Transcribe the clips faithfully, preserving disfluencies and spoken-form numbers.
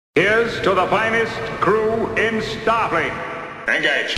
Here's to the finest crew in Starfleet. Engage.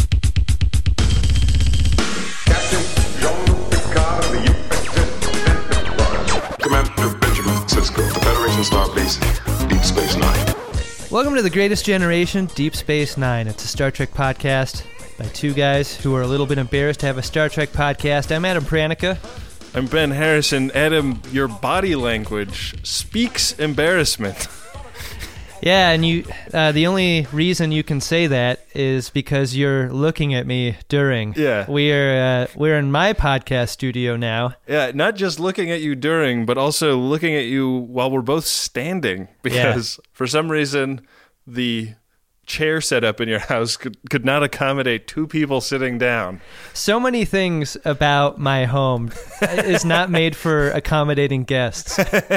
Captain Jean-Luc Picard of the U S S Enterprise. Commander Benjamin Sisko, the Federation Starbase, Deep Space Nine. Welcome to The Greatest Generation, Deep Space Nine. It's a Star Trek podcast by two guys who are a little bit embarrassed to have a Star Trek podcast. I'm Adam Pranica. I'm Ben Harrison. Adam, your body language speaks embarrassment. Yeah, and you. Uh, the only reason you can say that is because you're looking at me during. Yeah. We're uh, we're in my podcast studio now. Yeah, not just looking at you during, but also looking at you while we're both standing. Because yeah. for some reason, the chair setup in your house could, could not accommodate two people sitting down. So many things about my home is not made for accommodating guests.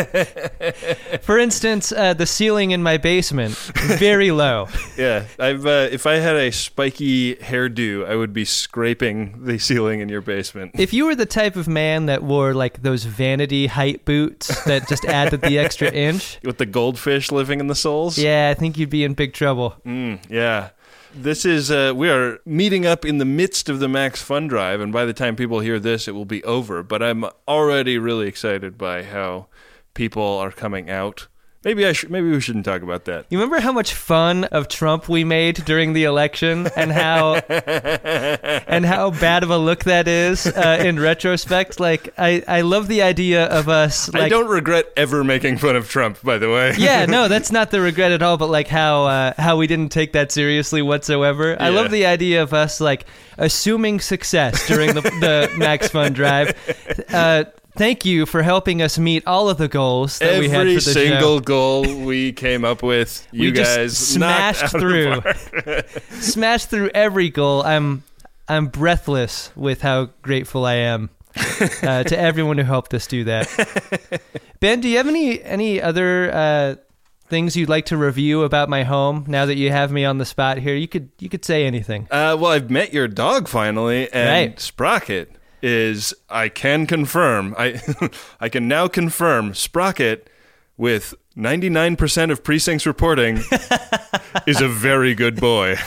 For instance, uh, the ceiling in my basement, very low. Yeah, I've uh, if I had a spiky hairdo, I would be scraping the ceiling in your basement. If you were the type of man that wore like those vanity height boots that just added the extra inch. With the goldfish living in the soles? Yeah, I think you'd be in big trouble. Mm, yeah. This is, uh, we are meeting up in the midst of the Max Fun Drive, and by the time people hear this, it will be over. But I'm already really excited by how people are coming out. Maybe I should. Maybe we shouldn't talk about that. You remember how much fun of Trump we made during the election, and how and how bad of a look that is uh, in retrospect? Like, I, I love the idea of us. Like, I don't regret ever making fun of Trump, by the way. Yeah, no, that's not the regret at all. But like how uh, how we didn't take that seriously whatsoever. Yeah. I love the idea of us like assuming success during the, the Max Fun Drive. Uh, Thank you for helping us meet all of the goals that Every we had for the show. Every single goal we came up with, you we guys just smashed through. Smashed through every goal. I'm I'm breathless with how grateful I am uh, to everyone who helped us do that. Ben, do you have any any other uh, things you'd like to review about my home now that you have me on the spot here? You could you could say anything. Uh, well, I've met your dog finally, and right. Sprocket is, I can confirm, I I can now confirm Sprocket with ninety-nine percent of precincts reporting is a very good boy.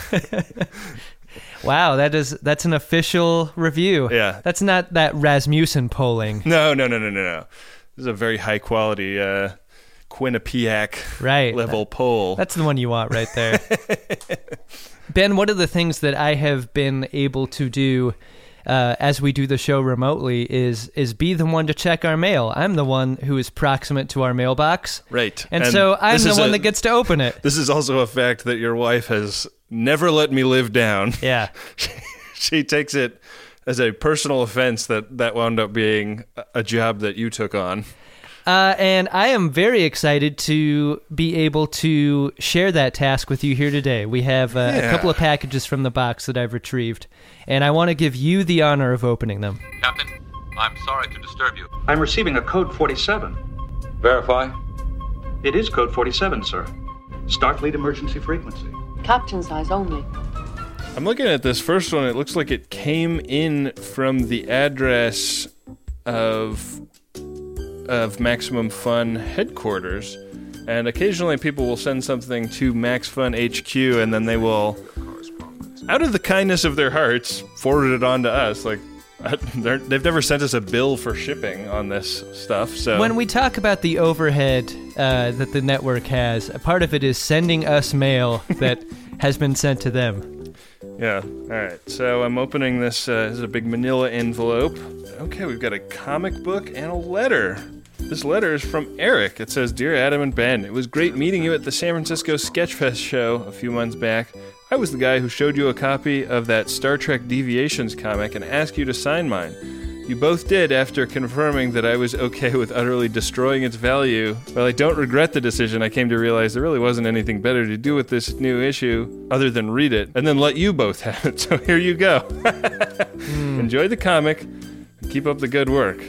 Wow, that is that's an official review. Yeah. That's not that Rasmussen polling. No, no, no, no, no, no. This is a very high quality uh, Quinnipiac right. level that, poll. That's the one you want right there. Ben, one of the things that I have been able to do Uh, as we do the show remotely, is is be the one to check our mail. I'm the one who is proximate to our mailbox. Right. And, and so I'm the one a, that gets to open it. This is also a fact that your wife has never let me live down. Yeah. she, she takes it as a personal offense that that wound up being a job that you took on. Uh, and I am very excited to be able to share that task with you here today. We have uh, yeah. a couple of packages from the box that I've retrieved, and I want to give you the honor of opening them. Captain, I'm sorry to disturb you. I'm receiving a code forty-seven. Verify. It is code forty-seven, sir. Starfleet emergency frequency. Captain size only. I'm looking at this first one. It looks like it came in from the address of... of Maximum Fun headquarters, and occasionally people will send something to Max Fun H Q, and then they will, out of the kindness of their hearts, forward it on to us. Like, they've never sent us a bill for shipping on this stuff. So when we talk about the overhead uh, that the network has, a part of it is sending us mail that has been sent to them. Yeah. All right. So I'm opening this. Uh, this is a big manila envelope. Okay, we've got a comic book and a letter. This letter is from Eric. It says, Dear Adam and Ben, it was great meeting you at the San Francisco Sketchfest show a few months back. I was the guy who showed you a copy of that Star Trek Deviations comic and asked you to sign mine. You both did after confirming that I was okay with utterly destroying its value. While I don't regret the decision, I came to realize there really wasn't anything better to do with this new issue other than read it, and then let you both have it. So here you go. mm. Enjoy the comic. Keep up the good work.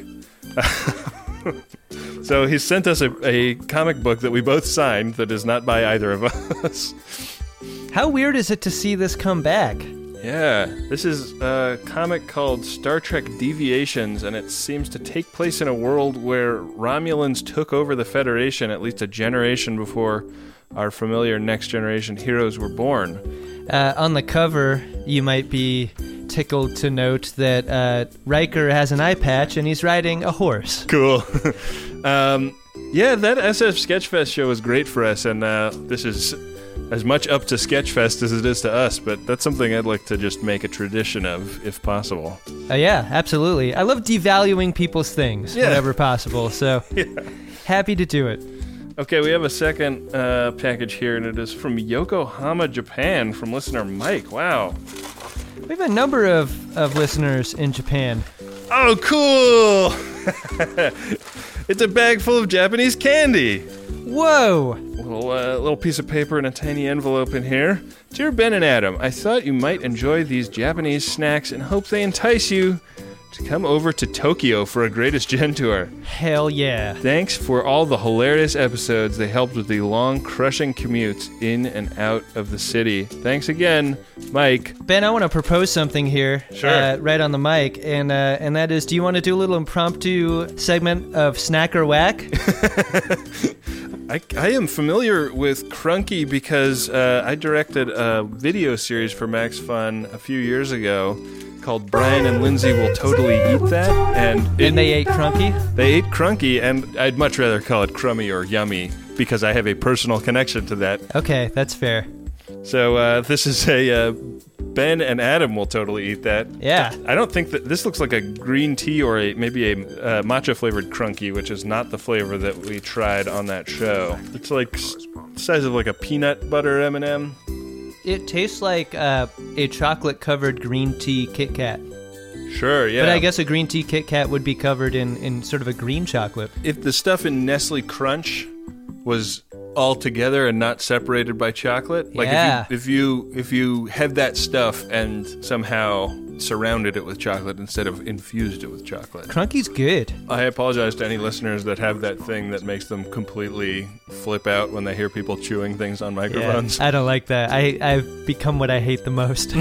So he sent us a, a comic book that we both signed that is not by either of us. How weird is it to see this come back? Yeah, this is a comic called Star Trek Deviations, and it seems to take place in a world where Romulans took over the Federation at least a generation before our familiar Next Generation heroes were born. Uh, on the cover, you might be tickled to note that uh, Riker has an eye patch and he's riding a horse. Cool. um, yeah, that S F Sketchfest show was great for us, and uh, this is as much up to Sketchfest as it is to us, but that's something I'd like to just make a tradition of, if possible. Uh, yeah, absolutely. I love devaluing people's things Yeah. whenever possible, so Yeah. happy to do it. Okay, we have a second uh, package here, and it is from Yokohama, Japan, from listener Mike. Wow. We have a number of, of listeners in Japan. Oh, cool! It's a bag full of Japanese candy. Whoa! Little uh, little piece of paper and a tiny envelope in here. Dear Ben and Adam, I thought you might enjoy these Japanese snacks and hope they entice you to come over to Tokyo for a Greatest Gen tour. Hell yeah. Thanks for all the hilarious episodes. They helped with the long, crushing commutes in and out of the city. Thanks again, Mike. Ben, I want to propose something here. Sure. Uh, right on the mic, and uh, and that is, do you want to do a little impromptu segment of Snack or Whack? I, I am familiar with Crunky because uh, I directed a video series for Max Fun a few years ago called Brian and Lindsay Will Totally Eat That. And, it, And they ate Crunky? they ate Crunky, and I'd much rather call it Crummy or Yummy because I have a personal connection to that. Okay, that's fair. So uh, this is a uh, Ben and Adam Will Totally Eat That. Yeah. I don't think that this looks like a green tea or a maybe a uh, matcha flavored Crunky, which is not the flavor that we tried on that show. It's like s- the size of like a peanut butter M and M. It tastes like uh, a chocolate-covered green tea Kit Kat. Sure, yeah. But I guess a green tea Kit Kat would be covered in, in sort of a green chocolate. if the stuff in Nestle Crunch was all together and not separated by chocolate, like Yeah. if you if you if you had that stuff and somehow surrounded it with chocolate instead of infused it with chocolate. Crunky's good. I apologize to any listeners that have that thing that makes them completely flip out when they hear people chewing things on microphones. Yeah, I don't like that. I, I've become what I hate the most.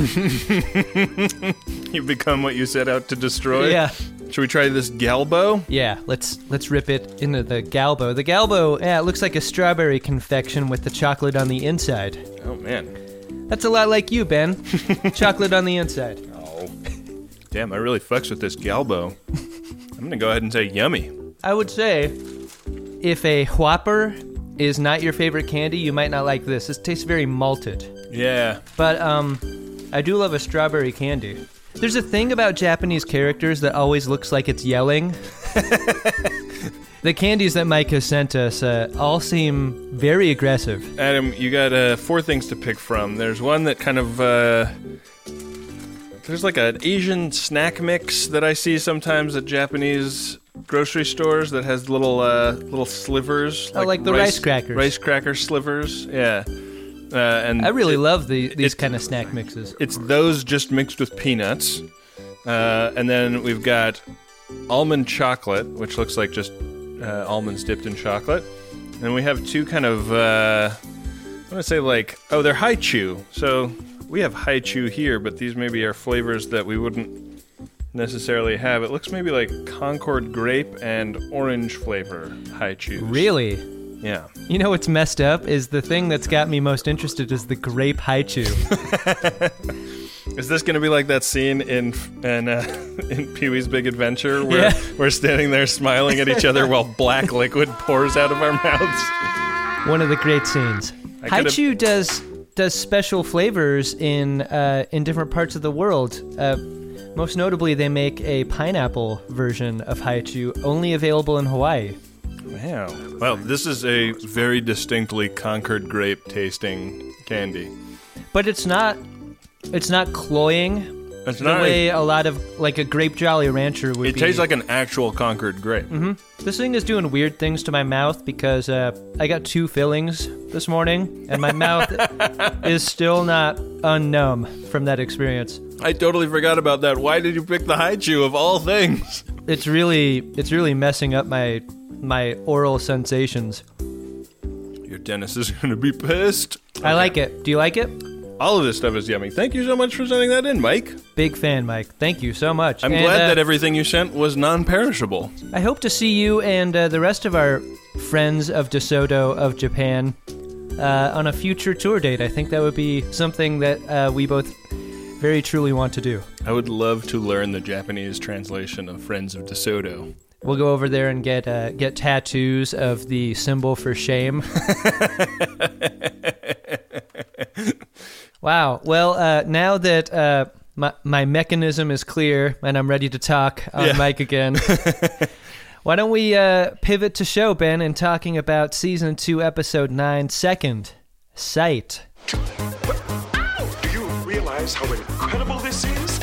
You've become what you set out to destroy. Yeah. Should we try this Galbo? Yeah, let's let's rip it into the Galbo. The Galbo, yeah, it looks like a strawberry confection with the chocolate on the inside. Oh man. That's a lot like you, Ben. Chocolate on the inside. Oh. Damn, I really fucks with this Galbo. I'm gonna go ahead and say yummy. I would say if a Whopper is not your favorite candy, you might not like this. This tastes very malted. Yeah. But um, I do love a strawberry candy. There's a thing about Japanese characters that always looks like it's yelling. The candies that Mike has sent us uh, all seem very aggressive. Adam, you got uh, four things to pick from. There's one that kind of, uh, there's like an Asian snack mix that I see sometimes at Japanese grocery stores that has little uh, little slivers. Oh, like the rice crackers. Rice cracker slivers, yeah. Uh, and I really it- love the, these it- kind of snack mixes. It's those just mixed with peanuts. Uh, and then we've got almond chocolate, which looks like just uh, almonds dipped in chocolate. And we have two kind of, uh, I want to say like, oh, they're Haichu. So we have Haichu here, but these maybe are flavors that we wouldn't necessarily have. It looks maybe like Concord grape and orange flavor Haichu. Really? Yeah. You know what's messed up is the thing that's got me most interested is the grape haichu. Is this going to be like that scene in in, uh, in Pee-wee's Big Adventure where Yeah. we're standing there smiling at each other while black liquid pours out of our mouths? One of the great scenes. I could've- Haichu does does special flavors in uh, in different parts of the world. Uh, most notably, they make a pineapple version of haichu, only available in Hawaii. Wow. Well, this is a very distinctly Concord grape tasting candy. But it's not it's not cloying It's the not. way A, a lot of like a grape Jolly Rancher would it be. tastes like an actual Concord grape. Mm-hmm. This thing is doing weird things to my mouth because uh, I got two fillings this morning, and my mouth is still not unnumb from that experience. I totally forgot about that. Why did you pick the Haichu of all things? It's really it's really messing up my my oral sensations. Your dentist is going to be pissed. I like it. Do you like it? All of this stuff is yummy. Thank you so much for sending that in, Mike. Big fan, Mike. Thank you so much. I'm And, glad uh, that everything you sent was non-perishable. I hope to see you and uh, the rest of our friends of DeSoto of Japan uh, on a future tour date. I think that would be something that uh, we both very truly want to do. I would love to learn the Japanese translation of Friends of DeSoto. We'll go over there and get uh, get tattoos of the symbol for shame. Wow. Well, uh, now that uh, my, my mechanism is clear and I'm ready to talk on Yeah. mic again, why don't we uh, pivot to show, Ben, and talking about Season two, Episode nine, Second Sight. Do you realize how incredible this is?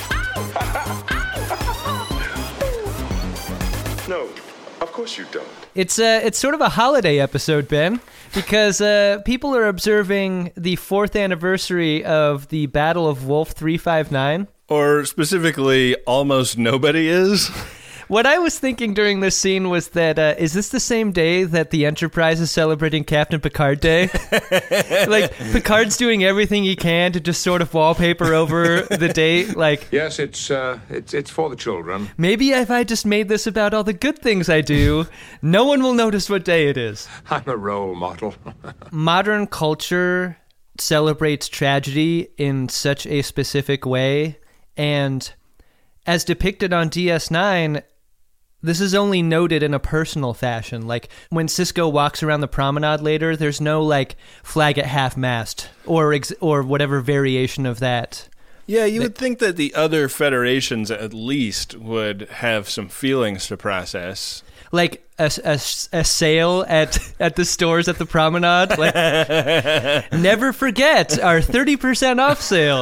No, of course you don't. It's uh, it's sort of a holiday episode, Ben, because uh, people are observing the fourth anniversary of the Battle of Wolf three five nine. Or specifically, almost nobody is. What I was thinking during this scene was that, uh, is this the same day that the Enterprise is celebrating Captain Picard Day? Like, Picard's doing everything he can to just sort of wallpaper over the date. Like, Yes, it's uh, it's it's for the children. maybe if I just made this about all the good things I do, no one will notice what day it is. I'm a role model. Modern culture celebrates tragedy in such a specific way, and as depicted on D S nine, this is only noted in a personal fashion. Like, when Sisko walks around the promenade later, there's no, like, flag at half-mast or ex- or whatever variation of that. Yeah, you would think that the other federations at least would have some feelings to process. Like, a, a, a sale at, at the stores at the promenade. Like, never forget our thirty percent off sale.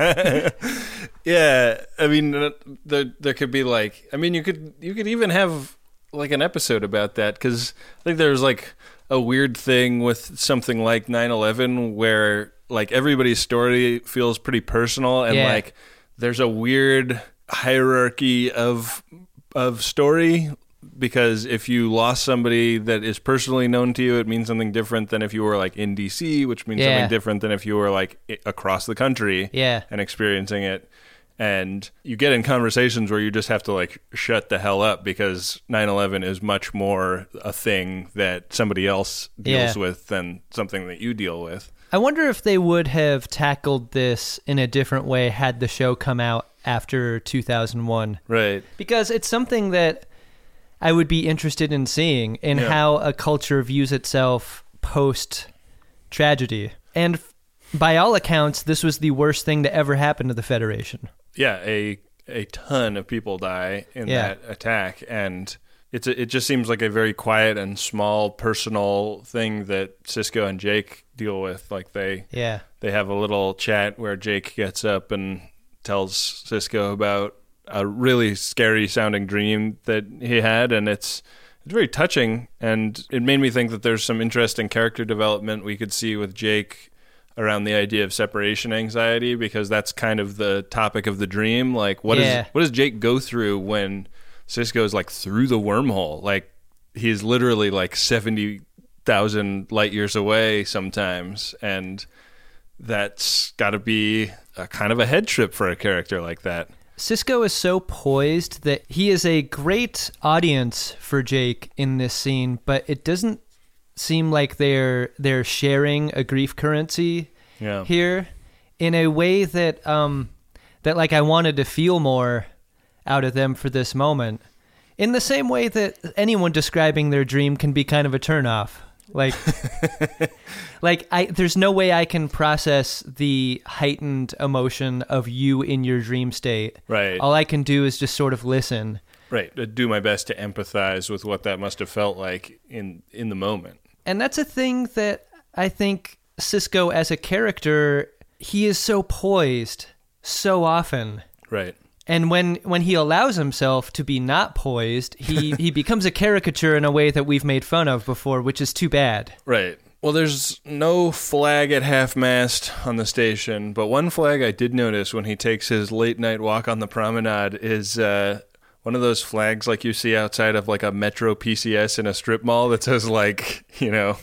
Yeah, I mean, uh, there there could be like, I mean, you could you could even have like an episode about that, because I think there's like a weird thing with something like nine eleven where like everybody's story feels pretty personal, and Yeah. like there's a weird hierarchy of of story, because if you lost somebody that is personally known to you, it means something different than if you were like in D C, which means Yeah. something different than if you were like i- across the country Yeah. and experiencing it. And you get in conversations where you just have to like shut the hell up, because nine eleven is much more a thing that somebody else deals Yeah. with than something that you deal with. I wonder if they would have tackled this in a different way had the show come out after two thousand one. Right. Because it's something that I would be interested in seeing, in Yeah. how a culture views itself post-tragedy. And f- by all accounts, this was the worst thing to ever happen to the Federation. Yeah, a a ton of people die in Yeah. that attack, and it's a, it just seems like a very quiet and small personal thing that Sisko and Jake deal with. Like they Yeah. they have a little chat where Jake gets up and tells Sisko about a really scary sounding dream that he had, and it's it's very touching, and it made me think that there's some interesting character development we could see with Jake around the idea of separation anxiety, because that's kind of the topic of the dream. Like, what Yeah. is what does Jake go through when Sisko's like through the wormhole? Like, he's literally like seventy thousand light years away sometimes, and that's got to be a kind of a head trip for a character like that. Sisko is so poised that he is a great audience for Jake in this scene, but it doesn't seem like they're they're sharing a grief currency Yeah. here in a way that um that like I wanted to feel more out of them for this moment. In the same way that anyone describing their dream can be kind of a turnoff. Like like I there's no way I can process the heightened emotion of you in your dream state. Right. All I can do is just sort of listen. Right. To do my best to empathize with what that must have felt like in in the moment. And that's a thing that I think Sisko as a character, he is so poised so often. Right. And when, when he allows himself to be not poised, he, he becomes a caricature in a way that we've made fun of before, which is too bad. Right. Well, there's no flag at half-mast on the station, but one flag I did notice when he takes his late-night walk on the promenade is uh, one of those flags like you see outside of like a Metro P C S in a strip mall that says like, you know,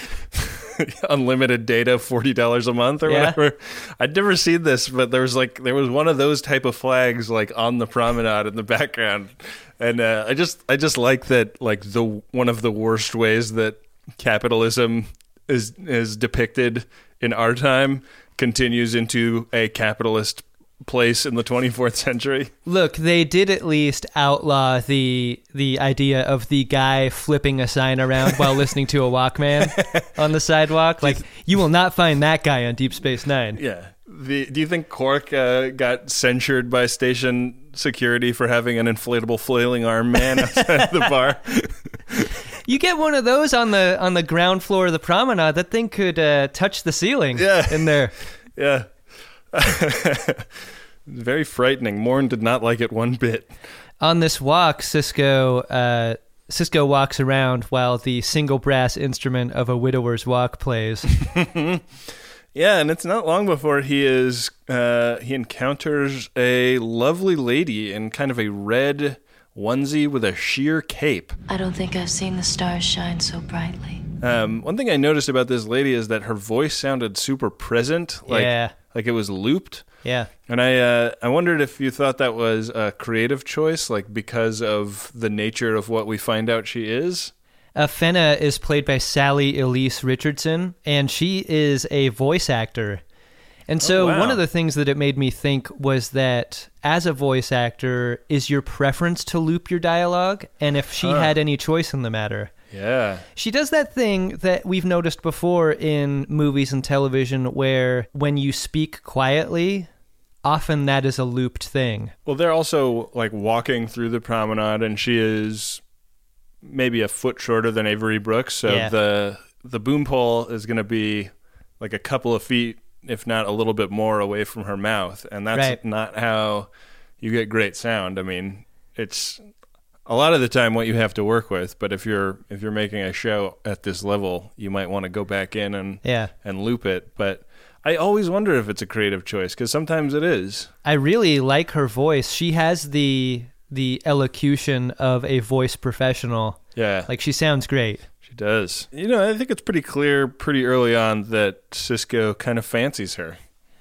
unlimited data, forty dollars a month or Yeah. whatever. I'd never seen this, but there was like there was one of those type of flags like on the promenade in the background, and uh, I just I just like that, like the one of the worst ways that capitalism is is depicted in our time continues into a capitalist place in the twenty-fourth century. Look, they did at least outlaw the the idea of the guy flipping a sign around while listening to a Walkman on the sidewalk. Like, you will not find that guy on Deep Space Nine. Yeah. The, do you think Quark uh, got censured by station security for having an inflatable flailing arm man outside the bar? You get one of those on the on the ground floor of the promenade, that thing could uh, touch the ceiling yeah. in there. Yeah. Very frightening. Morn did not like it one bit. On this walk, Cisco uh, Cisco walks around while the single brass instrument of a widower's walk plays. Yeah, and it's not long before he is uh, he encounters a lovely lady in kind of a red onesie with a sheer cape. I don't think I've seen the stars shine so brightly. Um, one thing I noticed about this lady is that her voice sounded super present, like yeah. like it was looped. Yeah. And I uh, I wondered if you thought that was a creative choice, like because of the nature of what we find out she is. Uh, Fenna is played by Sally Elise Richardson, and she is a voice actor. And so oh, wow. one of the things that it made me think was that as a voice actor, is your preference to loop your dialogue? And if she huh. had any choice in the matter. Yeah. She does that thing that we've noticed before in movies and television where when you speak quietly, often that is a looped thing. Well, they're also like walking through the promenade, and she is maybe a foot shorter than Avery Brooks, so yeah. the the boom pole is going to be like a couple of feet, if not a little bit more, away from her mouth, and that's right. not how you get great sound. I mean, it's a lot of the time what you have to work with, but if you're if you're making a show at this level, you might want to go back in and yeah. and loop it. But I always wonder if it's a creative choice, because sometimes it is. I really like her voice. She has the the elocution of a voice professional. Yeah. Like, she sounds great. She does. You know, I think it's pretty clear pretty early on that Cisco kind of fancies her.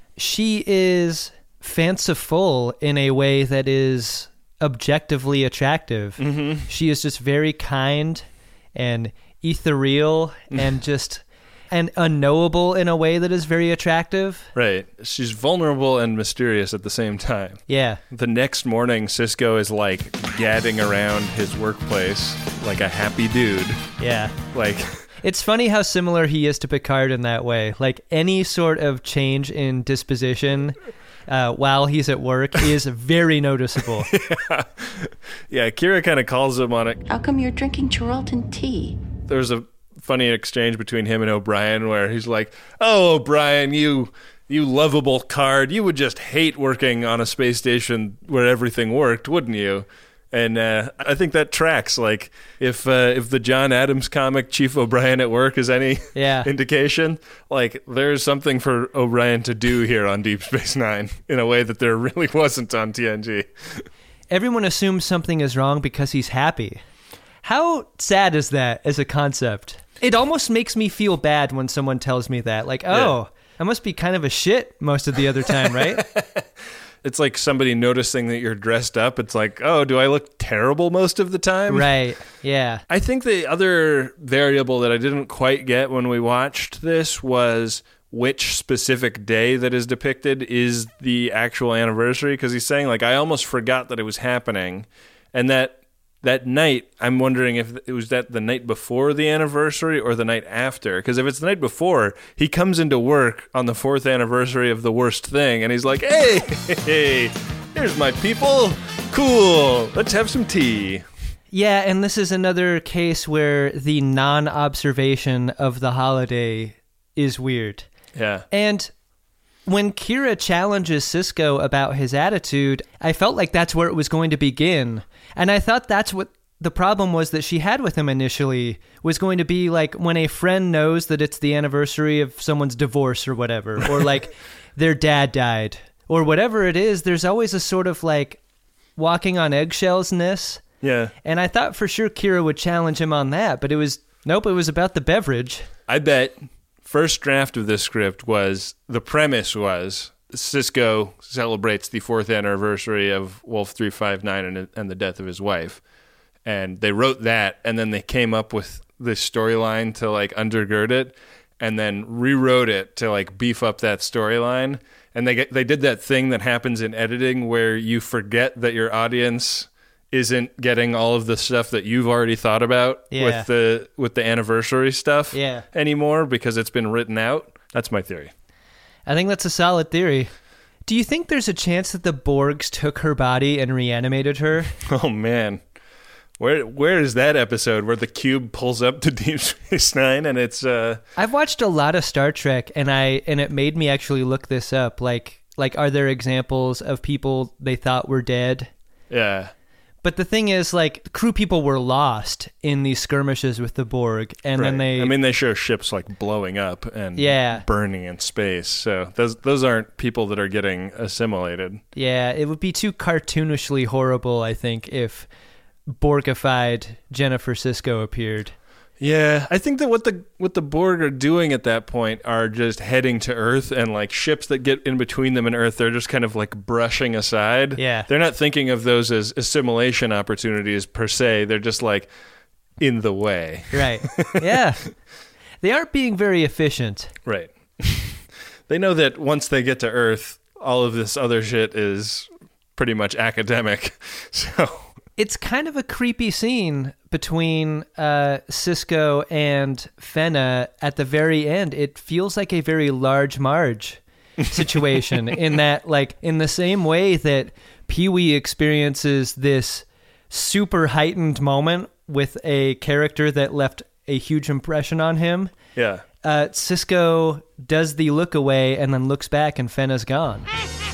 She is fanciful in a way that is objectively attractive. Mm-hmm. She is just very kind and ethereal and just and unknowable in a way that is very attractive. Right. She's vulnerable and mysterious at the same time. Yeah. The next morning, Cisco is like gadding around his workplace like a happy dude. Yeah. Like, it's funny how similar he is to Picard in that way. Like, any sort of change in disposition uh, while he's at work is very noticeable. yeah. yeah, Kira kind of calls him on it. How come you're drinking Chiralton tea? There's a funny exchange between him and O'Brien where he's like, "Oh, O'Brien, you you lovable card, you would just hate working on a space station where everything worked, wouldn't you?" And uh, I think that tracks. Like, if uh, if the John Adams comic Chief O'Brien at Work is any yeah. indication, like, there's something for O'Brien to do here on Deep Space Nine in a way that there really wasn't on T N G. Everyone assumes something is wrong because he's happy. How sad is that as a concept? It almost makes me feel bad when someone tells me that. Like, oh, yeah. I must be kind of a shit most of the other time, right? It's like somebody noticing that you're dressed up. It's like, oh, do I look terrible most of the time? Right, yeah. I think the other variable that I didn't quite get when we watched this was which specific day that is depicted is the actual anniversary. Because he's saying, like, I almost forgot that it was happening. And that that night, I'm wondering if it was that the night before the anniversary or the night after. Because if it's the night before, he comes into work on the fourth anniversary of The Worst Thing, and he's like, hey, hey, here's my people. Cool. Let's have some tea. Yeah, and this is another case where the non-observation of the holiday is weird. Yeah. And when Kira challenges Cisco about his attitude, I felt like that's where it was going to begin. And I thought that's what the problem was that she had with him initially, was going to be like when a friend knows that it's the anniversary of someone's divorce or whatever, or like their dad died, or whatever it is, there's always a sort of like walking on eggshells-ness. Yeah. And I thought for sure Kira would challenge him on that, but it was, nope, it was about the beverage. I bet first draft of this script was, the premise was, Cisco celebrates the fourth anniversary of Wolf three five nine and, and the death of his wife. And they wrote that, and then they came up with this storyline to like undergird it. and then rewrote it to like beef up that storyline. And they get, they did that thing that happens in editing where you forget that your audience isn't getting all of the stuff that you've already thought about Yeah. with the with the anniversary stuff Yeah. anymore because it's been written out. That's my theory. I think that's a solid theory. Do you think there's a chance that the Borgs took her body and reanimated her? Oh man. Where where is that episode where the cube pulls up to Deep Space Nine and it's uh I've watched a lot of Star Trek, and I and it made me actually look this up. Like like are there examples of people they thought were dead? yeah. But the thing is, like, crew people were lost in these skirmishes with the Borg, and then Right. they I mean they show ships like blowing up and Yeah. burning in space. So those those aren't people that are getting assimilated. yeah, it would be too cartoonishly horrible, I think, if Borgified Jennifer Sisko appeared. Yeah, I think that what the what the Borg are doing at that point are just heading to Earth, and like ships that get in between them and Earth, they're just kind of like brushing aside. Yeah. They're not thinking of those as assimilation opportunities per se. They're just like in the way. Right. Yeah. They aren't being very efficient. Right. They know that once they get to Earth, all of this other shit is pretty much academic. So It's kind of a creepy scene between uh, Sisko and Fenna at the very end. It feels like a very Large Marge situation in that, like, in the same way that Pee-wee experiences this super heightened moment with a character that left a huge impression on him. yeah. Uh, Sisko does the look away and then looks back and Fenna's gone.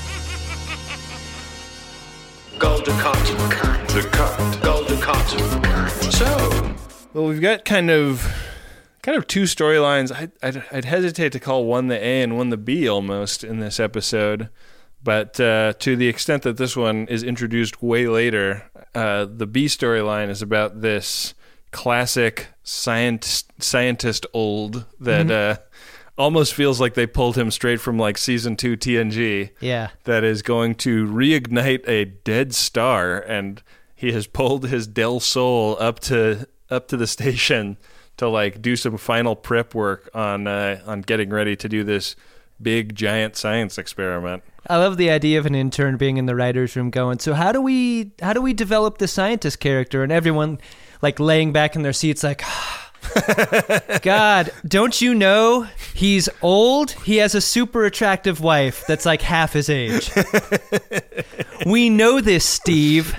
Golden cotton. The cut. Golden cotton. So, Well, we've got kind of kind of two storylines. I, I'd, I'd hesitate to call one the A and one the B almost in this episode. But uh, to the extent that this one is introduced way later, uh, the B storyline is about this classic scientist, scientist old that uh, almost feels like they pulled him straight from like season two T N G. Yeah. That is going to reignite a dead star, and he has pulled his Del Sol up to up to the station to like do some final prep work on uh, on getting ready to do this big giant science experiment. I love the idea of an intern being in the writer's room going, so how do we how do we develop the scientist character? And everyone like laying back in their seats like, God, don't you know he's old? He has a super attractive wife that's like half his age. We know this, Steve.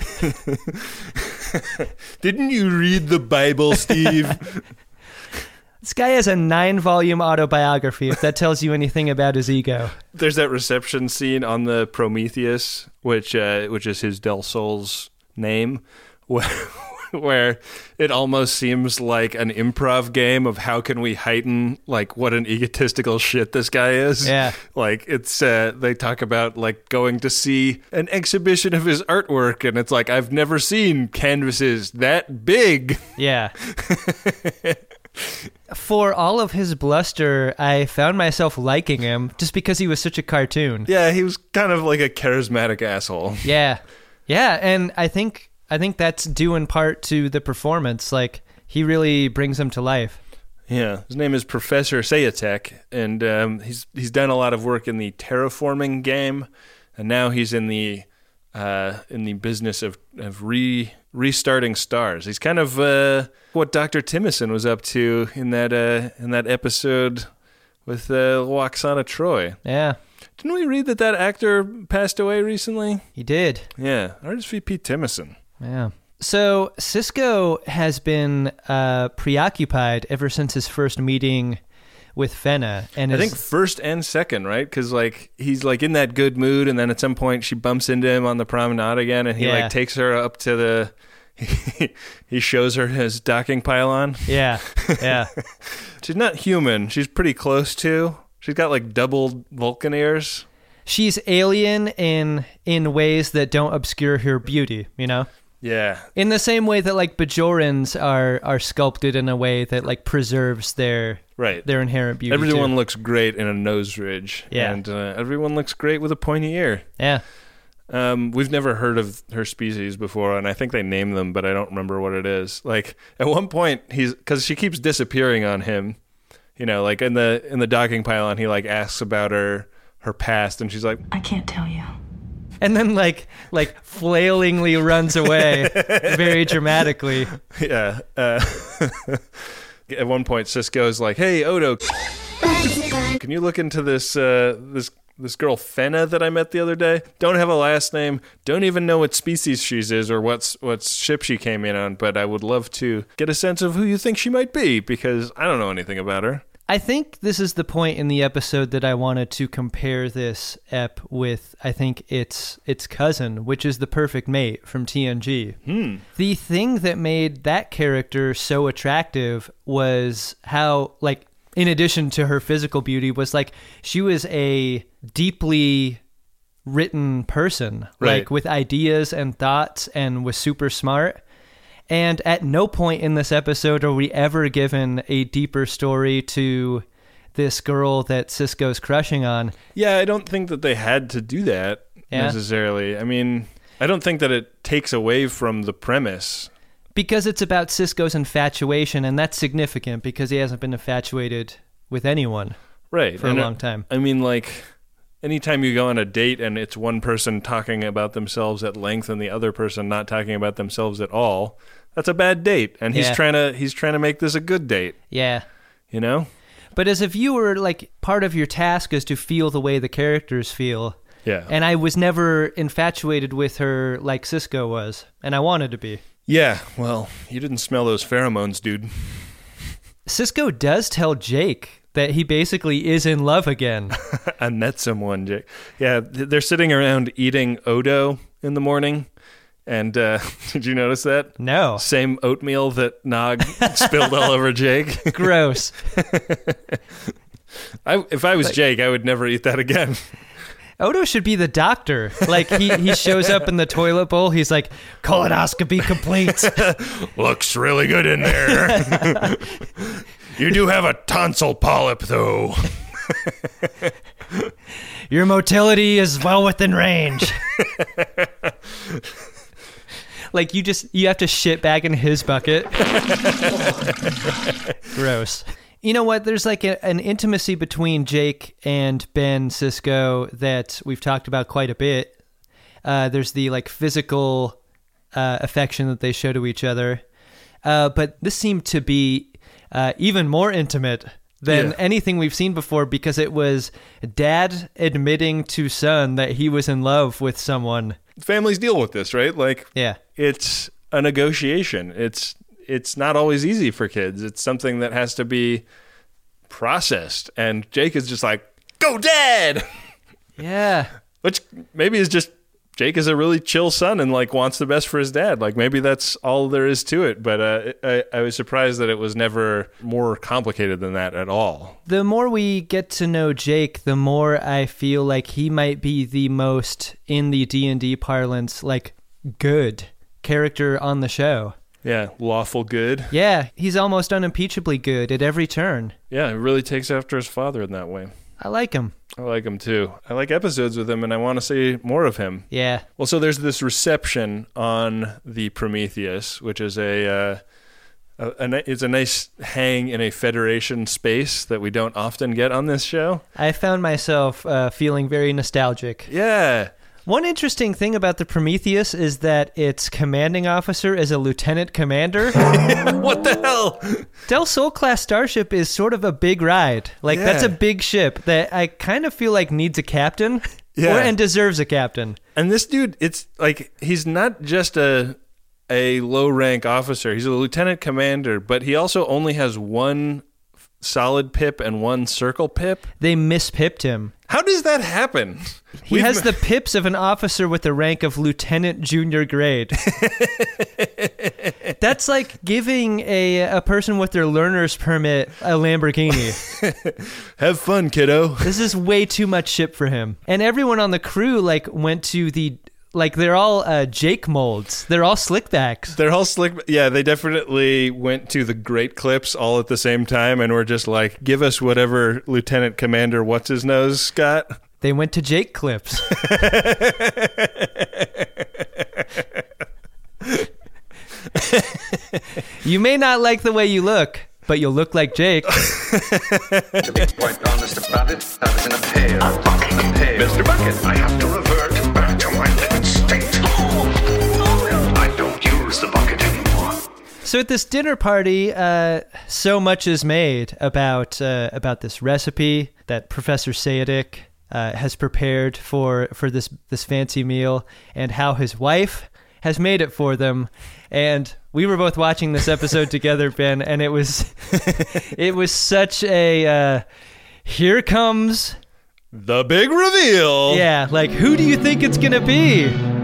Didn't you read the Bible, Steve? This guy has a nine-volume autobiography, if that tells you anything about his ego. There's that reception scene on the Prometheus, which uh, which is his Del Sol's name, where, where it almost seems like an improv game of how can we heighten like what an egotistical shit this guy is. Yeah. Like it's uh, they talk about like going to see an exhibition of his artwork, and it's like I've never seen canvases that big. Yeah. For all of his bluster, I found myself liking him just because he was such a cartoon. Yeah, he was kind of like a charismatic asshole. Yeah. Yeah, and I think I think that's due in part to the performance. Like, he really brings him to life. Yeah, his name is Professor Sayatek, and um, he's he's done a lot of work in the terraforming game, and now he's in the uh, in the business of of re restarting stars. He's kind of uh, what Doctor Timothy was up to in that uh, in that episode with uh, Waxana Troy. Yeah. Didn't we read that that actor passed away recently? He did. Yeah, R S V P Timothy. Yeah. So Sisko has been uh, preoccupied ever since his first meeting with Fenna, and I is, think first and second, right? Because like he's like in that good mood, and then at some point she bumps into him on the promenade again, and he Yeah. like takes her up to the. He shows her his docking pylon. yeah, yeah, She's not human. She's pretty close to. She's got like double Vulcan ears. she's alien in in ways that don't obscure her beauty. You know. Yeah. In the same way that like Bajorans are are sculpted in a way that like preserves their Right. their inherent beauty. Everyone too. looks great in a nose ridge. Yeah. And uh, everyone looks great with a pointy ear. Yeah. Um, we've never heard of her species before, and I think they name them, but I don't remember what it is. Like, at one point, he's because she keeps disappearing on him. You know, like in the in the docking pylon, he like asks about her her past, and she's like, I can't tell you. And then like like flailingly runs away very dramatically. Yeah. Uh, at one point, Sisko's like, "Hey, Odo, can you look into this uh, this this girl Fenna that I met the other day? Don't have a last name. Don't even know what species she is or what's what ship she came in on. But I would love to get a sense of who you think she might be because I don't know anything about her." I think this is the point in the episode that I wanted to compare this ep with, I think, its its cousin, which is the Perfect Mate from T N G. Hmm. The thing that made that character so attractive was how, like, in addition to her physical beauty, was like she was a deeply written person, Right. like with ideas and thoughts, and was super smart. And at no point in this episode are we ever given a deeper story to this girl that Sisko's crushing on. Yeah, I don't think that they had to do that Yeah. necessarily. I mean, I don't think that it takes away from the premise. Because it's about Sisko's infatuation, and that's significant because he hasn't been infatuated with anyone Right. for and a I- long time. I mean, like, anytime you go on a date and it's one person talking about themselves at length and the other person not talking about themselves at all, that's a bad date. And he's Yeah. trying to he's trying to make this a good date, Yeah. you know? But as a viewer, like, part of your task is to feel the way the characters feel. Yeah. And I was never infatuated with her like Sisko was, and I wanted to be. Yeah, well, you didn't smell those pheromones, dude. Sisko does tell Jake that he basically is in love again. I met someone, Jake. Yeah, th- they're sitting around eating Odo in the morning. And uh, did you notice that? No. Same oatmeal that Nog spilled all over Jake. Gross. I, if I was Jake, I would never eat that again. Odo should be the doctor. Like, he, he shows up in the toilet bowl. He's like, colonoscopy complete. Looks really good in there. You do have a tonsil polyp, though. Your motility is well within range. Like, you just, you have to shit back in his bucket. Gross. You know what? There's like a, an intimacy between Jake and Ben Sisko that we've talked about quite a bit. Uh, there's the like physical uh, affection that they show to each other. Uh, but this seemed to be uh, even more intimate than Yeah. anything we've seen before because it was dad admitting to son that he was in love with someone. Families deal with this, right? Like, Yeah. it's a negotiation. It's it's not always easy for kids. It's something that has to be processed. And Jake is just like, go dad! Yeah. Which maybe is just Jake is a really chill son and like wants the best for his dad. Like maybe that's all there is to it. But uh, I, I was surprised that it was never more complicated than that at all. The more we get to know Jake, the more I feel like he might be the most, in the D and D parlance, like, good character on the show. Yeah, lawful good. Yeah, he's almost unimpeachably good at every turn. Yeah, he really takes after his father in that way. I like him. I like him too. I like episodes with him and I want to see more of him. Yeah. Well, so there's this reception on the Prometheus, which is a, uh, a, a ni- it's a nice hang in a Federation space that we don't often get on this show. I found myself uh, feeling very nostalgic. Yeah. One interesting thing about the Prometheus is that its commanding officer is a lieutenant commander. What the hell? Del Sol class starship is sort of a big ride. Like, Yeah. that's a big ship that I kind of feel like needs a captain. Yeah. Or, and deserves a captain. And this dude, it's like he's not just a a low rank officer. He's a lieutenant commander, but he also only has one solid pip and one circle pip. They mispipped him. How does that happen? He We've- has the pips of an officer with the rank of lieutenant junior grade. That's like giving a a person with their learner's permit a Lamborghini. Have fun, kiddo. This is way too much ship for him. And everyone on the crew like went to the like they're all uh, Jake molds. They're all slickbacks. They're all slick. Yeah, they definitely went to the great clips all at the same time and were just like, give us whatever Lieutenant Commander what's his nose got. They went to Jake clips. You may not like the way you look, but you'll look like Jake. To be quite honest about it, I was in a pair. A bucket. A pair. Mister Bucket, I have to revert back to my living state. I don't use the bucket anymore. So at this dinner party, uh, so much is made about uh, about this recipe that Professor Sayedic uh, has prepared for for this this fancy meal, and how his wife has made it for them. And we were both watching this episode together, Ben, and it was it was such a uh, here comes the big reveal. Yeah, like who do you think it's gonna be?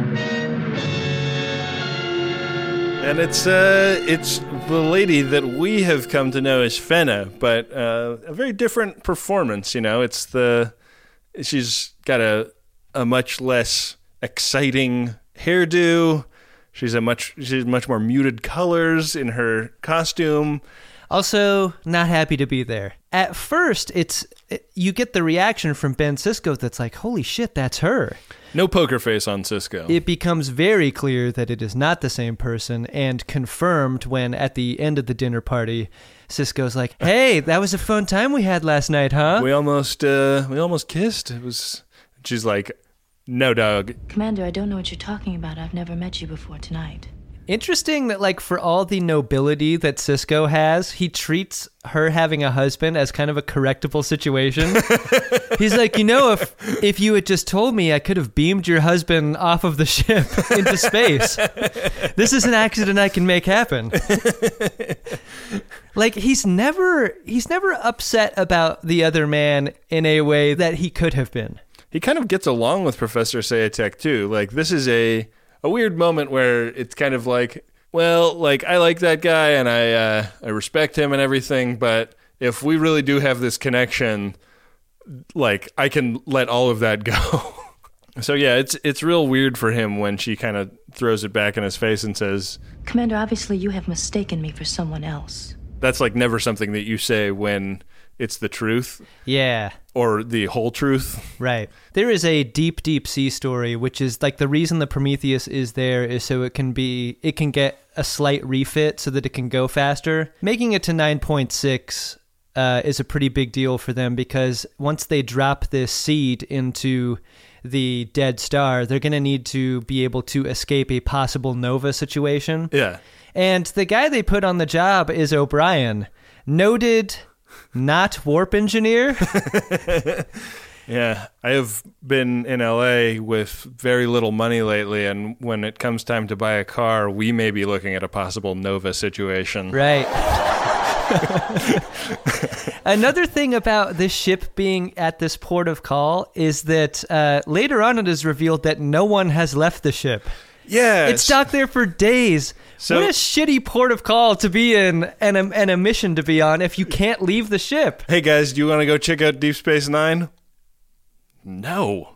And it's uh, it's the lady that we have come to know as Fenna, but uh, a very different performance. You know, it's the she's got a a much less exciting hairdo. She's a much she's much more muted colors in her costume. Also, not happy to be there. At first, it's it, you get the reaction from Ben Sisko that's like, holy shit, that's her. No poker face on Sisko. It becomes very clear that it is not the same person, and confirmed when, at the end of the dinner party, Sisko's like, hey, that was a fun time we had last night, huh? We almost, uh, we almost kissed. It was. She's like, no, dog. Commander, I don't know what you're talking about. I've never met you before tonight. Interesting that, like, for all the nobility that Sisko has, he treats her having a husband as kind of a correctable situation. He's like, you know, if if you had just told me, I could have beamed your husband off of the ship into space. This is an accident I can make happen. Like, he's never he's never upset about the other man in a way that he could have been. He kind of gets along with Professor Sayedic too. Like, this is a a weird moment where it's kind of like, well, like, I like that guy and I uh, I respect him and everything, but if we really do have this connection, like, I can let all of that go. So yeah, it's it's real weird for him when she kind of throws it back in his face and says, Commander, obviously you have mistaken me for someone else. That's like never something that you say when it's the truth. Yeah. Or the whole truth. Right. There is a deep, deep sea story, which is like the reason the Prometheus is there is so it can be, it can get a slight refit so that it can go faster. Making it to nine point six uh, is a pretty big deal for them, because once they drop this seed into the dead star, they're going to need to be able to escape a possible nova situation. Yeah. And the guy they put on the job is O'Brien, noted not warp engineer. Yeah, I have been in L A with very little money lately, and when it comes time to buy a car, we may be looking at a possible nova situation. Right. Another thing about this ship being at this port of call is that uh, later on it is revealed that no one has left the ship. Yeah. It's docked there for days. So, what a shitty port of call to be in and a, and a mission to be on if you can't leave the ship. Hey guys, do you want to go check out Deep Space Nine? No.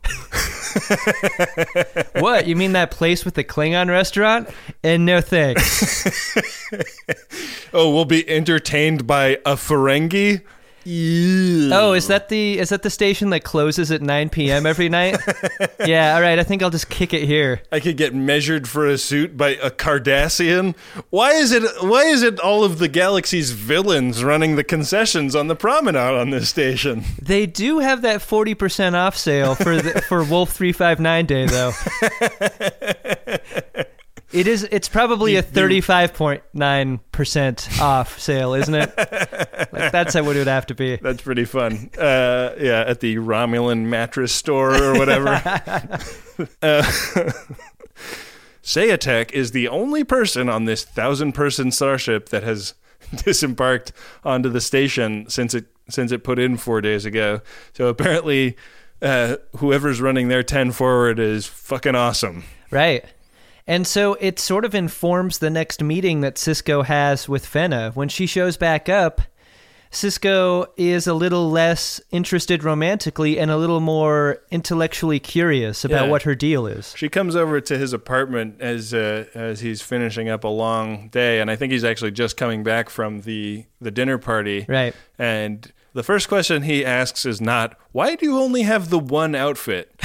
What? You mean that place with the Klingon restaurant? And no thanks. Oh, we'll be entertained by a Ferengi? Ew. Oh, is that the is that the station that closes at nine p.m. every night? Yeah, all right, I think I'll just kick it here. I could get measured for a suit by a Cardassian. Why is it why is it all of the galaxy's villains running the concessions on the promenade on this station? They do have that forty percent off sale for the, for Wolf three fifty-nine Day, though. It is. It's probably a thirty-five point nine percent off sale, isn't it? Like, that's how it would have to be. That's pretty fun. Uh, yeah, at the Romulan mattress store or whatever. uh, Sayedic is the only person on this thousand-person starship that has disembarked onto the station since it since it put in four days ago. So apparently, uh, whoever's running their ten forward is fucking awesome. Right. And so it sort of informs the next meeting that Sisko has with Fenna. When she shows back up, Sisko is a little less interested romantically and a little more intellectually curious about Yeah. what her deal is. She comes over to his apartment as uh, as he's finishing up a long day, and I think he's actually just coming back from the, the dinner party. Right. And the first question he asks is not, why do you only have the one outfit?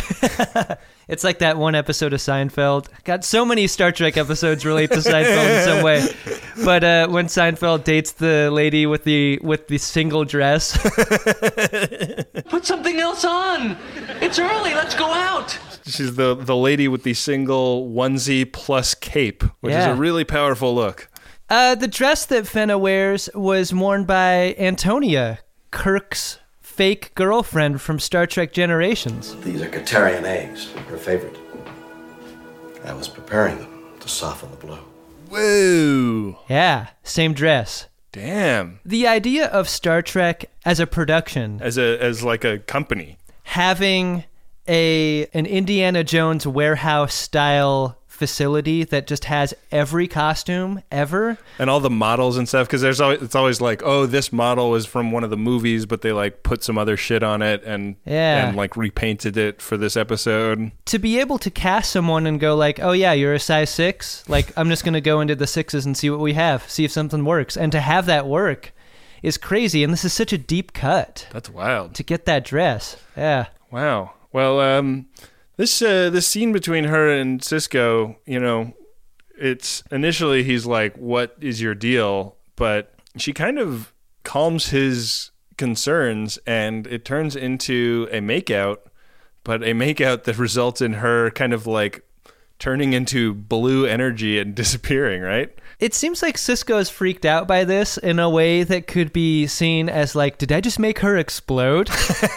It's like that one episode of Seinfeld. God, so many Star Trek episodes relate to Seinfeld in some way. But uh, when Seinfeld dates the lady with the with the single dress. Put something else on. It's early. Let's go out. She's the, the lady with the single onesie plus cape, which Yeah. is a really powerful look. Uh, the dress that Fenna wears was worn by Antonia, Kirk's fake girlfriend from Star Trek Generations. These are Katarian eggs, her favorite. I was preparing them to soften the blow. Whoa. Yeah, same dress. Damn. The idea of Star Trek as a production, As a as like a company. having a an Indiana Jones warehouse style facility that just has every costume ever. And all the models and stuff, because there's always, it's always like, oh, this model is from one of the movies, but they like put some other shit on it and Yeah. and like repainted it for this episode. To be able to cast someone and go like, oh yeah, you're a size six, like I'm just gonna go into the sixes and see what we have, see if something works, and to have that work is crazy. And this is such a deep cut That's wild. to get that dress. Yeah. Wow. Well, um, this uh, this scene between her and Cisco, you know, it's initially he's like, "What is your deal?" But she kind of calms his concerns, and it turns into a makeout, but a makeout that results in her kind of like turning into blue energy and disappearing. Right? It seems like Cisco is freaked out by this in a way that could be seen as like, did I just make her explode?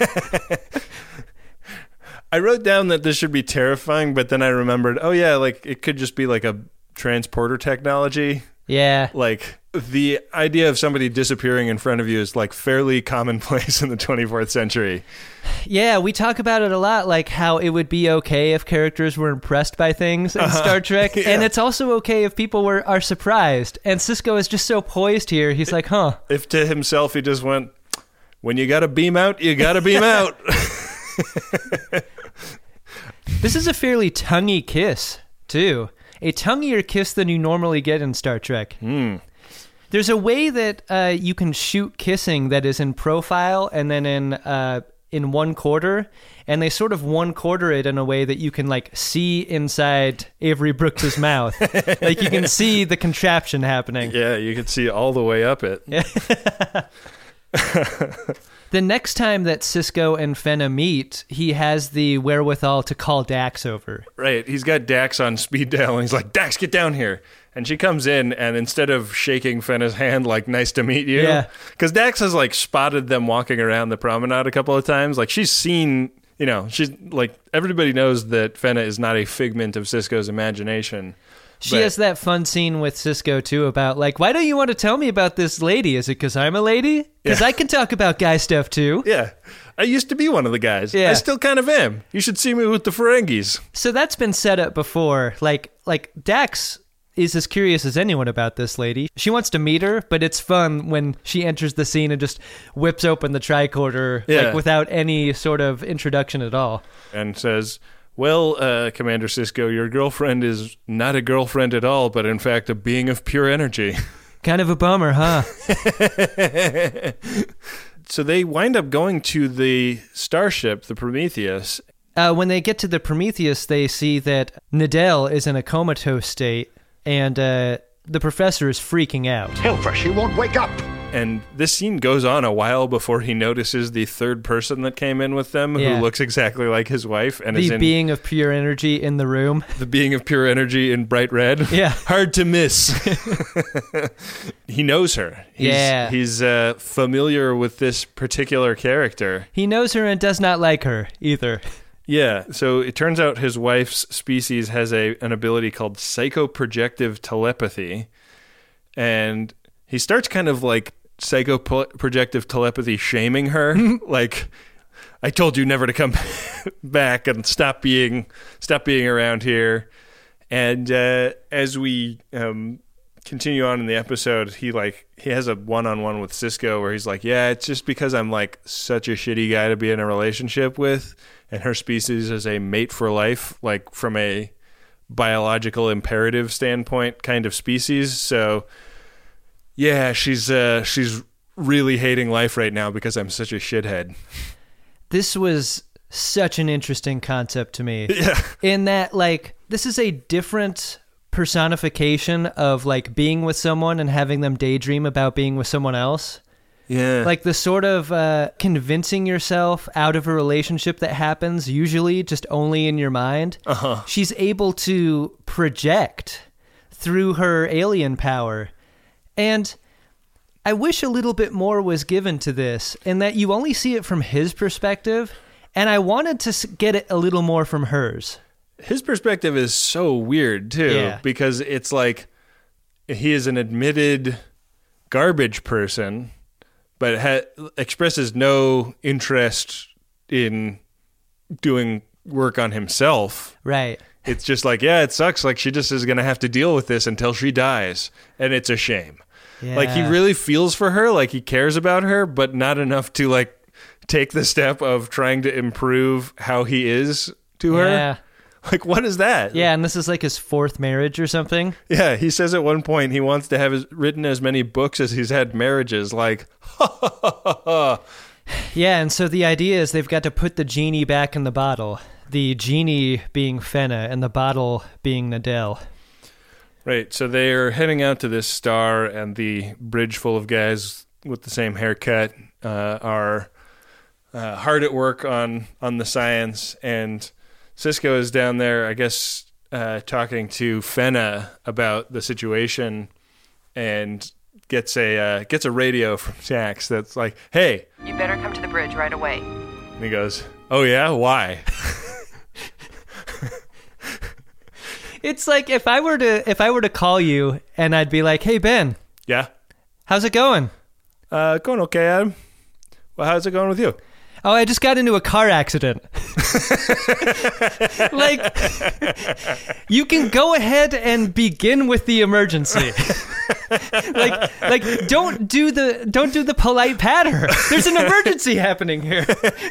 I wrote down that this should be terrifying, but then I remembered, oh yeah, like it could just be like a transporter technology. Yeah. Like the idea of somebody disappearing in front of you is like fairly commonplace in the twenty-fourth century. Yeah, we talk about it a lot, like how it would be okay if characters were impressed by things in Uh-huh. Star Trek, Yeah. and it's also okay if people were are surprised. And Cisco is just so poised here. He's like, huh. If to himself he just went, when you got to beam out, you got to beam out. This is a fairly tonguey kiss, too. A tonguier kiss than you normally get in Star Trek. Mm. There's a way that uh, you can shoot kissing that is in profile and then in uh, in one quarter, and they sort of one quarter it in a way that you can like see inside Avery Brooks's mouth. Like you can see the contraption happening. Yeah, you can see all the way up it. The next time that Cisco and Fenna meet, he has the wherewithal to call Dax over. Right. He's got Dax on speed dial, and he's like, Dax, get down here. And she comes in, and instead of shaking Fenna's hand like, nice to meet you, Yeah. because Dax has like spotted them walking around the promenade a couple of times. Like she's seen, you know, she's like, everybody knows that Fenna is not a figment of Cisco's imagination. She But- has that fun scene with Cisco, too, about, like, why don't you want to tell me about this lady? Is it because I'm a lady? Because Yeah. I can talk about guy stuff, too. Yeah. I used to be one of the guys. Yeah. I still kind of am. You should see me with the Ferengis. So that's been set up before. Like, like Dax is as curious as anyone about this lady. She wants to meet her, but it's fun when she enters the scene and just whips open the tricorder, Yeah. like, without any sort of introduction at all. And says, well, uh, Commander Cisco, your girlfriend is not a girlfriend at all, but in fact a being of pure energy. Kind of a bummer, huh? So they wind up going to the starship, the Prometheus. Uh, when they get to the Prometheus, they see that Nadell is in a comatose state, and uh, the professor is freaking out. Hellfresh, he won't wake up. And this scene goes on a while before he notices the third person that came in with them, Yeah. who looks exactly like his wife. And is The in being of pure energy in the room. the being of pure energy in bright red. Yeah. Hard to miss. He knows her. He's, Yeah. He's uh, familiar with this particular character. He knows her and does not like her either. Yeah, so it turns out his wife's species has a an ability called psychoprojective telepathy, and he starts kind of like psychoprojective telepathy shaming her, like, I told you never to come back and stop being stop being around here. And uh, as we um, continue on in the episode, he like he has a one-on-one with Cisco where he's like, yeah, it's just because I'm like such a shitty guy to be in a relationship with, and her species is a mate for life, like from a biological imperative standpoint kind of species. So yeah, she's uh, she's really hating life right now because I'm such a shithead. This was such an interesting concept to me. Yeah. In that, like, this is a different personification of, like, being with someone and having them daydream about being with someone else. Yeah. Like the sort of uh, convincing yourself out of a relationship that happens usually just only in your mind. Uh-huh. She's able to project through her alien power. And I wish a little bit more was given to this, in that you only see it from his perspective, and I wanted to get it a little more from hers. His perspective is so weird, too, Yeah. because it's like he is an admitted garbage person, but ha- expresses no interest in doing work on himself. Right. It's just like, yeah, it sucks. Like, she just is going to have to deal with this until she dies, and it's a shame. Yeah. Like, he really feels for her, like he cares about her, but not enough to, like, take the step of trying to improve how he is to her. Yeah. Like, what is that? Yeah, and this is like his fourth marriage or something. Yeah, he says at one point he wants to have his, written as many books as he's had marriages. Like, ha ha ha ha ha. Yeah, and so the idea is they've got to put the genie back in the bottle. The genie being Fenna and the bottle being Nadell. Right, so they are heading out to this star, and the bridge full of guys with the same haircut uh, are uh, hard at work on, on the science, and Sisko is down there, I guess, uh, talking to Fenna about the situation, and gets a uh, gets a radio from Jax that's like, "Hey, you better come to the bridge right away." And he goes, "Oh yeah, why?" It's like if I were to if I were to call you and I'd be like, "Hey Ben, yeah, how's it going?" Uh, going okay, Adam. Well, how's it going with you? Oh, I just got into a car accident. Like, you can go ahead and begin with the emergency. like, like, don't do the don't do the polite patter. There's an emergency happening here.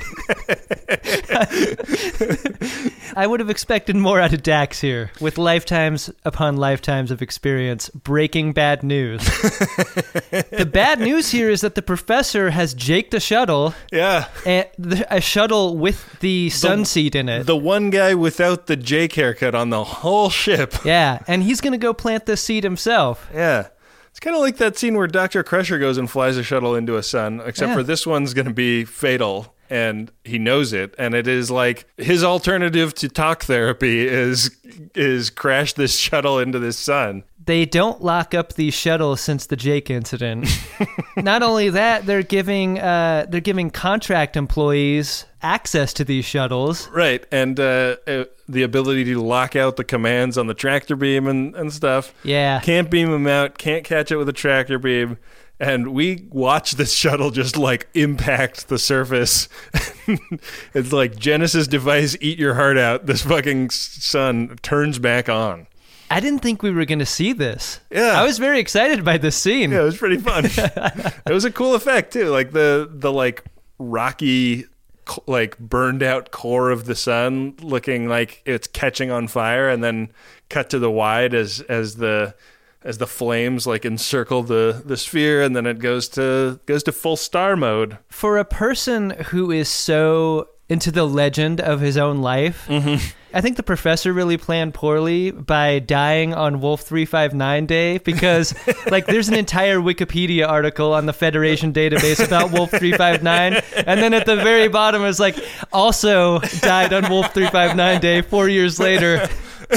I would have expected more out of Dax here, with lifetimes upon lifetimes of experience breaking bad news. The bad news here is that the professor has jaked a shuttle. Yeah. And the, a shuttle with the sun seat in it. The one guy without the Jake haircut on the whole ship. Yeah, and he's going to go plant this seed himself. Yeah. It's kind of like that scene where Doctor Crusher goes and flies a shuttle into a sun, except Yeah. for this one's going to be fatal, and he knows it. And it is like his alternative to talk therapy is is crash this shuttle into this sun. They don't lock up these shuttles since the Jake incident. Not only that, they're giving uh, they're giving contract employees access to these shuttles. Right, and uh, uh, the ability to lock out the commands on the tractor beam and, and stuff. Yeah. Can't beam them out, can't catch it with a tractor beam. And we watch this shuttle just, like, impact the surface. It's like Genesis device, eat your heart out. This fucking sun turns back on. I didn't think we were going to see this. Yeah. I was very excited by this scene. Yeah, it was pretty fun. It was a cool effect, too. Like, the, the like, rocky, like, burned out core of the sun looking like it's catching on fire, and then cut to the wide as as the... as the flames like encircle the, the sphere, and then it goes to goes to full star mode. For a person who is so into the legend of his own life, mm-hmm. I think the professor really planned poorly by dying on Wolf three five nine Day, because like there's an entire Wikipedia article on the Federation database about Wolf three five nine, and then at the very bottom is like, also died on Wolf three five nine Day four years later.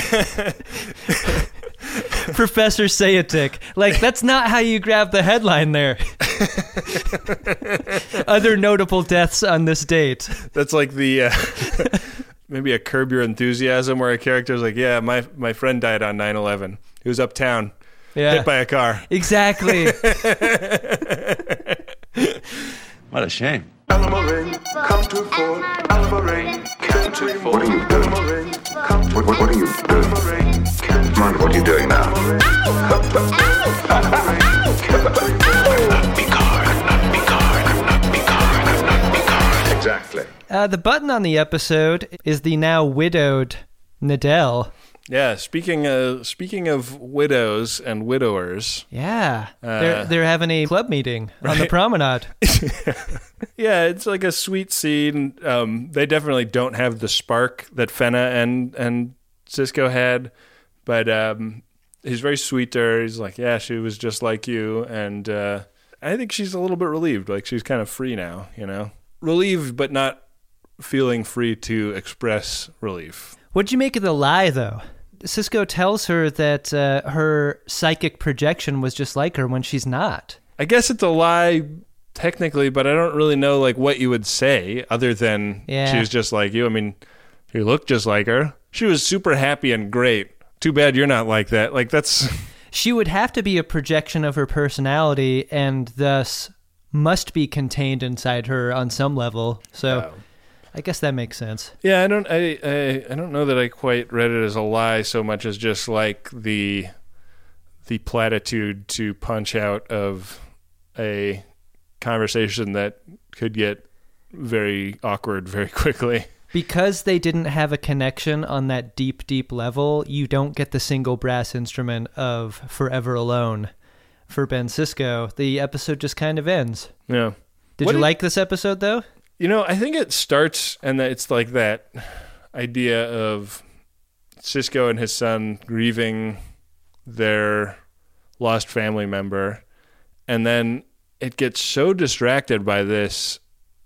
Professor Sayatic. Like, that's not how you grab the headline there. Other notable deaths on this date. That's like the uh, maybe a Curb Your Enthusiasm, where a character's like, yeah, my my friend died on nine eleven. He was uptown, yeah. hit by a car. Exactly. What a shame. Alamo come to Fort. Alamo come to Fort. What are you doing? What, what, what are you doing? Mind what you're doing now. Exactly. Uh, the button on the episode is the now widowed Nadell. Yeah, speaking of, speaking of widows and widowers. Yeah, uh, they're, they're having a club meeting right? on the promenade. Yeah, it's like a sweet scene. Um, they definitely don't have the spark that Fenna and, and Sisko had, but um, he's very sweet to her. He's like, yeah, she was just like you, and uh, I think she's a little bit relieved. Like, she's kind of free now, you know? Relieved, but not feeling free to express relief. What'd you make of the lie, though? Sisko tells her that uh, her psychic projection was just like her when she's not. I guess it's a lie technically, but I don't really know like what you would say other than yeah. she was just like you. I mean, you look just like her. She was super happy and great. Too bad you're not like that. Like that's. She would have to be a projection of her personality and thus must be contained inside her on some level. So. Wow. I guess that makes sense. Yeah, I don't I, I I don't know that I quite read it as a lie so much as just like the the platitude to punch out of a conversation that could get very awkward very quickly. Because they didn't have a connection on that deep, deep level, you don't get the single brass instrument of Forever Alone for Ben Sisko. The episode just kind of ends. Yeah. Did what you did- like this episode, though? You know, I think it starts, and it's like that idea of Sisko and his son grieving their lost family member, and then it gets so distracted by this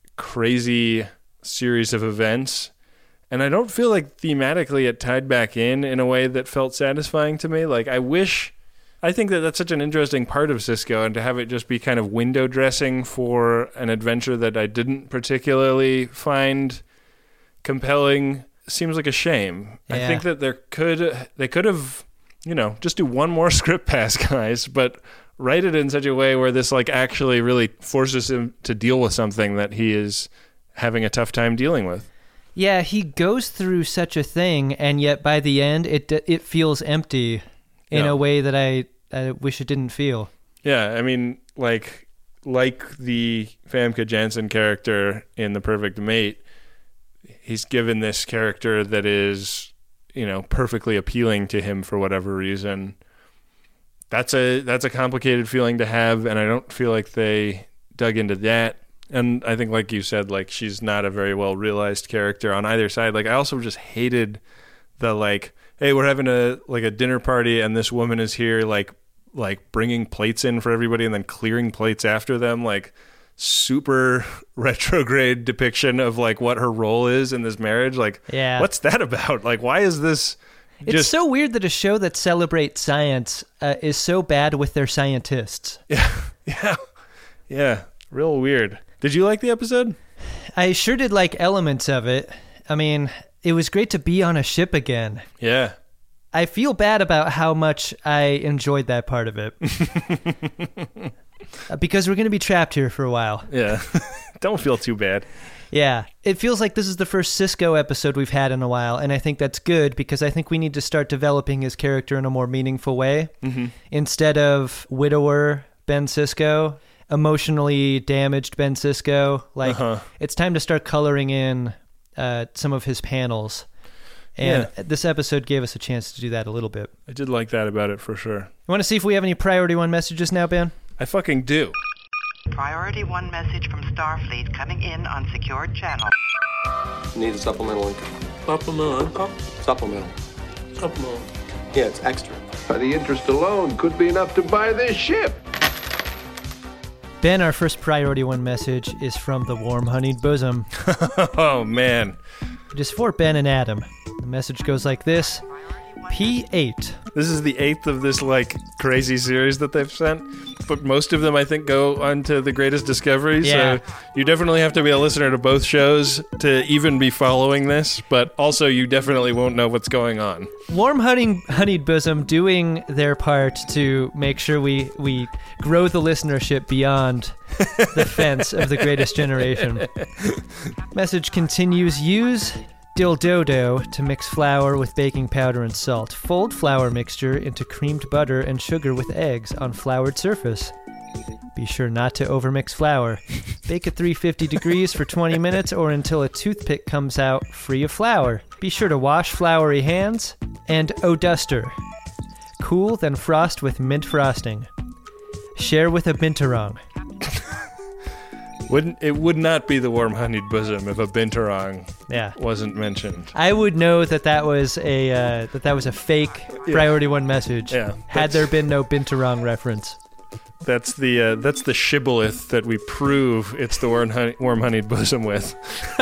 crazy series of events, and I don't feel like thematically it tied back in in a way that felt satisfying to me. Like, I wish... I think that that's such an interesting part of Sisko, and to have it just be kind of window dressing for an adventure that I didn't particularly find compelling seems like a shame. Yeah. I think that there could they could have, you know, just do one more script pass, guys, but write it in such a way where this like actually really forces him to deal with something that he is having a tough time dealing with. Yeah, he goes through such a thing, and yet by the end, it it feels empty in Yeah. a way that I. I wish it didn't feel. Yeah, I mean, like like the Famke Janssen character in The Perfect Mate, he's given this character that is, you know, perfectly appealing to him for whatever reason. That's a that's a complicated feeling to have, and I don't feel like they dug into that. And I think, like you said, like she's not a very well realized character on either side. Like I also just hated the like, hey, we're having a like a dinner party, and this woman is here, like. like bringing plates in for everybody and then clearing plates after them, like super retrograde depiction of like what her role is in this marriage. Like, yeah. What's that about? Like, why is this It's just... so weird that a show that celebrates science uh, is so bad with their scientists. Yeah. Yeah. Yeah. Real weird. Did you like the episode? I sure did like elements of it. I mean, it was great to be on a ship again. Yeah. I feel bad about how much I enjoyed that part of it. Because we're going to be trapped here for a while. Yeah. Don't feel too bad. Yeah. It feels like this is the first Sisko episode we've had in a while, and I think that's good because I think we need to start developing his character in a more meaningful way. Mm-hmm. Instead of widower Ben Sisko, emotionally damaged Ben Sisko. Like, uh-huh. It's time to start coloring in uh, some of his panels. And yeah. this episode gave us a chance to do that a little bit. I did like that about it for sure. You want to see if we have any Priority One messages now, Ben? I fucking do. Priority One message from Starfleet coming in on secured channel. Need a supplemental income. Supplemental income? Supplemental. Supplemental. Yeah, it's extra. By the interest alone could be enough to buy this ship. Ben, our first Priority One message is from the Warm Honeyed Bosom. Oh, man. It is for Ben and Adam. The message goes like this. P eight. This is the eighth of this, like, crazy series that they've sent. But most of them, I think, go on to The Greatest Discovery. Yeah. So you definitely have to be a listener to both shows to even be following this. But also, you definitely won't know what's going on. Warm Honey, Honeyed Bosom doing their part to make sure we, we grow the listenership beyond the fence of The Greatest Generation. Message continues. Use dildodo to mix flour with baking powder and salt. Fold flour mixture into creamed butter and sugar with eggs on floured surface. Be sure not to overmix flour. Bake at three hundred fifty degrees for twenty minutes or until a toothpick comes out free of flour. Be sure to wash floury hands. And O'Duster. Cool, then frost with mint frosting. Share with a binturong. Wouldn't it would not be the warm honeyed bosom if a binturong yeah. wasn't mentioned. I would know that that was a uh, that that was a fake yeah. Priority One message. Yeah, had there been no binturong reference. That's the uh, that's the shibboleth that we prove it's the warm honey, warm honeyed bosom with.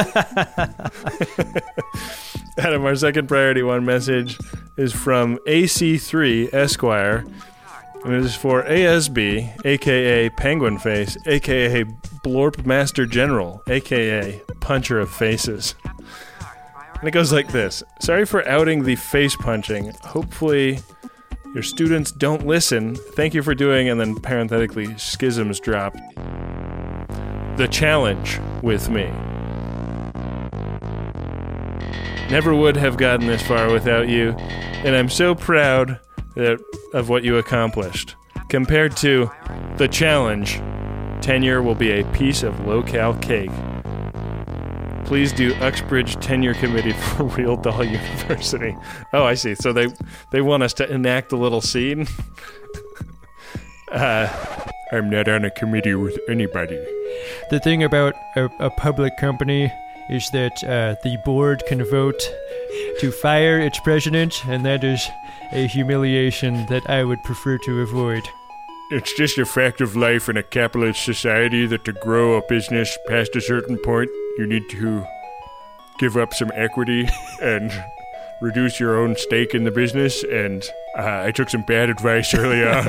Adam, our second Priority One message is from A C three Esquire. And it is for A S B, a k a. Penguin Face, a k a. Blorp Master General, a k a. Puncher of Faces. And it goes like this. Sorry for outing the face punching. Hopefully your students don't listen. Thank you for doing, and then parenthetically, schisms dropped. The challenge with me. Never would have gotten this far without you, and I'm so proud that, of what you accomplished. Compared to the challenge, tenure will be a piece of low-cal cake. Please do Uxbridge Tenure Committee for Real Doll University. Oh, I see. So they they want us to enact a little scene? uh, I'm not on a committee with anybody. The thing about a, a public company is that uh, the board can vote to fire its president, and that is a humiliation that I would prefer to avoid. It's just a fact of life in a capitalist society that to grow a business past a certain point, you need to give up some equity and reduce your own stake in the business, and uh, I took some bad advice early on.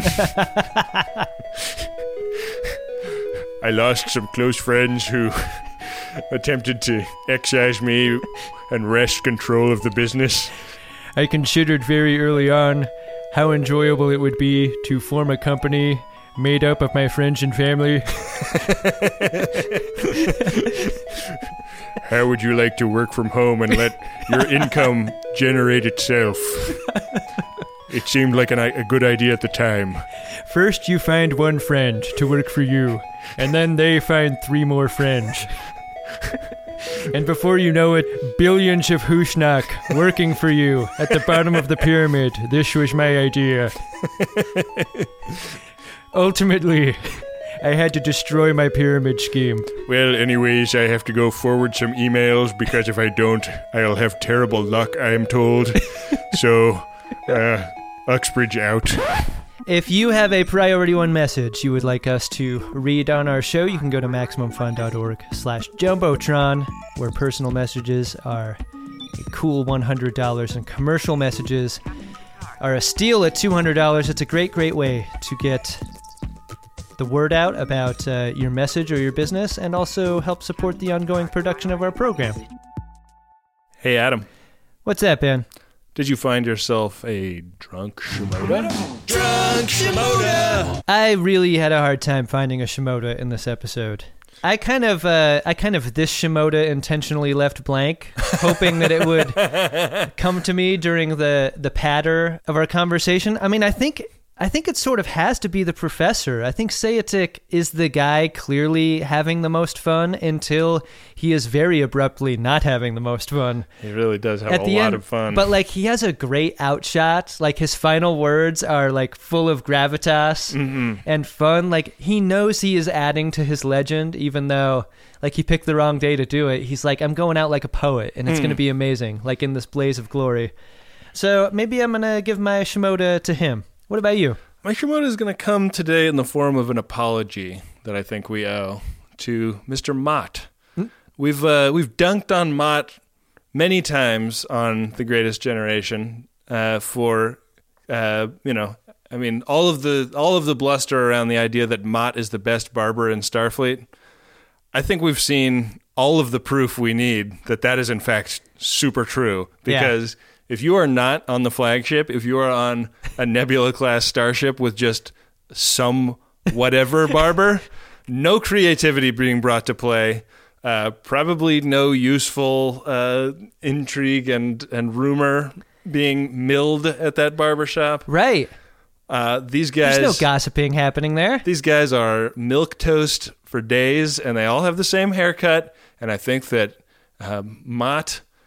I lost some close friends who attempted to excise me and wrest control of the business. I considered very early on how enjoyable it would be to form a company made up of my friends and family. How would you like to work from home and let your income generate itself? It seemed like an, a good idea at the time. First, you find one friend to work for you, and then they find three more friends. And before you know it, billions of Hushnak working for you at the bottom of the pyramid. This was my idea. Ultimately, I had to destroy my pyramid scheme. Well, anyways, I have to go forward some emails because if I don't, I'll have terrible luck, I am told. So, uh, Uxbridge out. If you have a Priority One message you would like us to read on our show, you can go to MaximumFun.org slash Jumbotron, where personal messages are a cool one hundred dollars and commercial messages are a steal at two hundred dollars. It's a great, great way to get the word out about uh, your message or your business and also help support the ongoing production of our program. Hey, Adam. What's that, Ben? Did you find yourself a drunk Shimoda? Drunk Shimoda! I really had a hard time finding a Shimoda in this episode. I kind of, uh, I kind of this Shimoda intentionally left blank, hoping that it would come to me during the, the patter of our conversation. I mean, I think... I think it sort of has to be the professor. I think Sayatic is the guy clearly having the most fun until he is very abruptly not having the most fun. He really does have At a the lot end, of fun. But like he has a great outshot. Like his final words are like full of gravitas mm-hmm. and fun. Like he knows he is adding to his legend, even though like he picked the wrong day to do it. He's like, I'm going out like a poet and it's mm. going to be amazing, like in this blaze of glory. So maybe I'm going to give my Shimoda to him. What about you? My Shimoda is going to come today in the form of an apology that I think we owe to Mister Mott. Hmm? We've uh, we've dunked on Mott many times on The Greatest Generation uh, for uh, you know, I mean all of the all of the bluster around the idea that Mott is the best barber in Starfleet. I think we've seen all of the proof we need that that is in fact super true because. Yeah. If you are not on the flagship, if you are on a Nebula-class starship with just some whatever barber, no creativity being brought to play, uh, probably no useful uh, intrigue and, and rumor being milled at that barbershop. Right. Uh, these guys... There's no gossiping happening there. These guys are milquetoast for days, and they all have the same haircut, and I think that uh, Mott...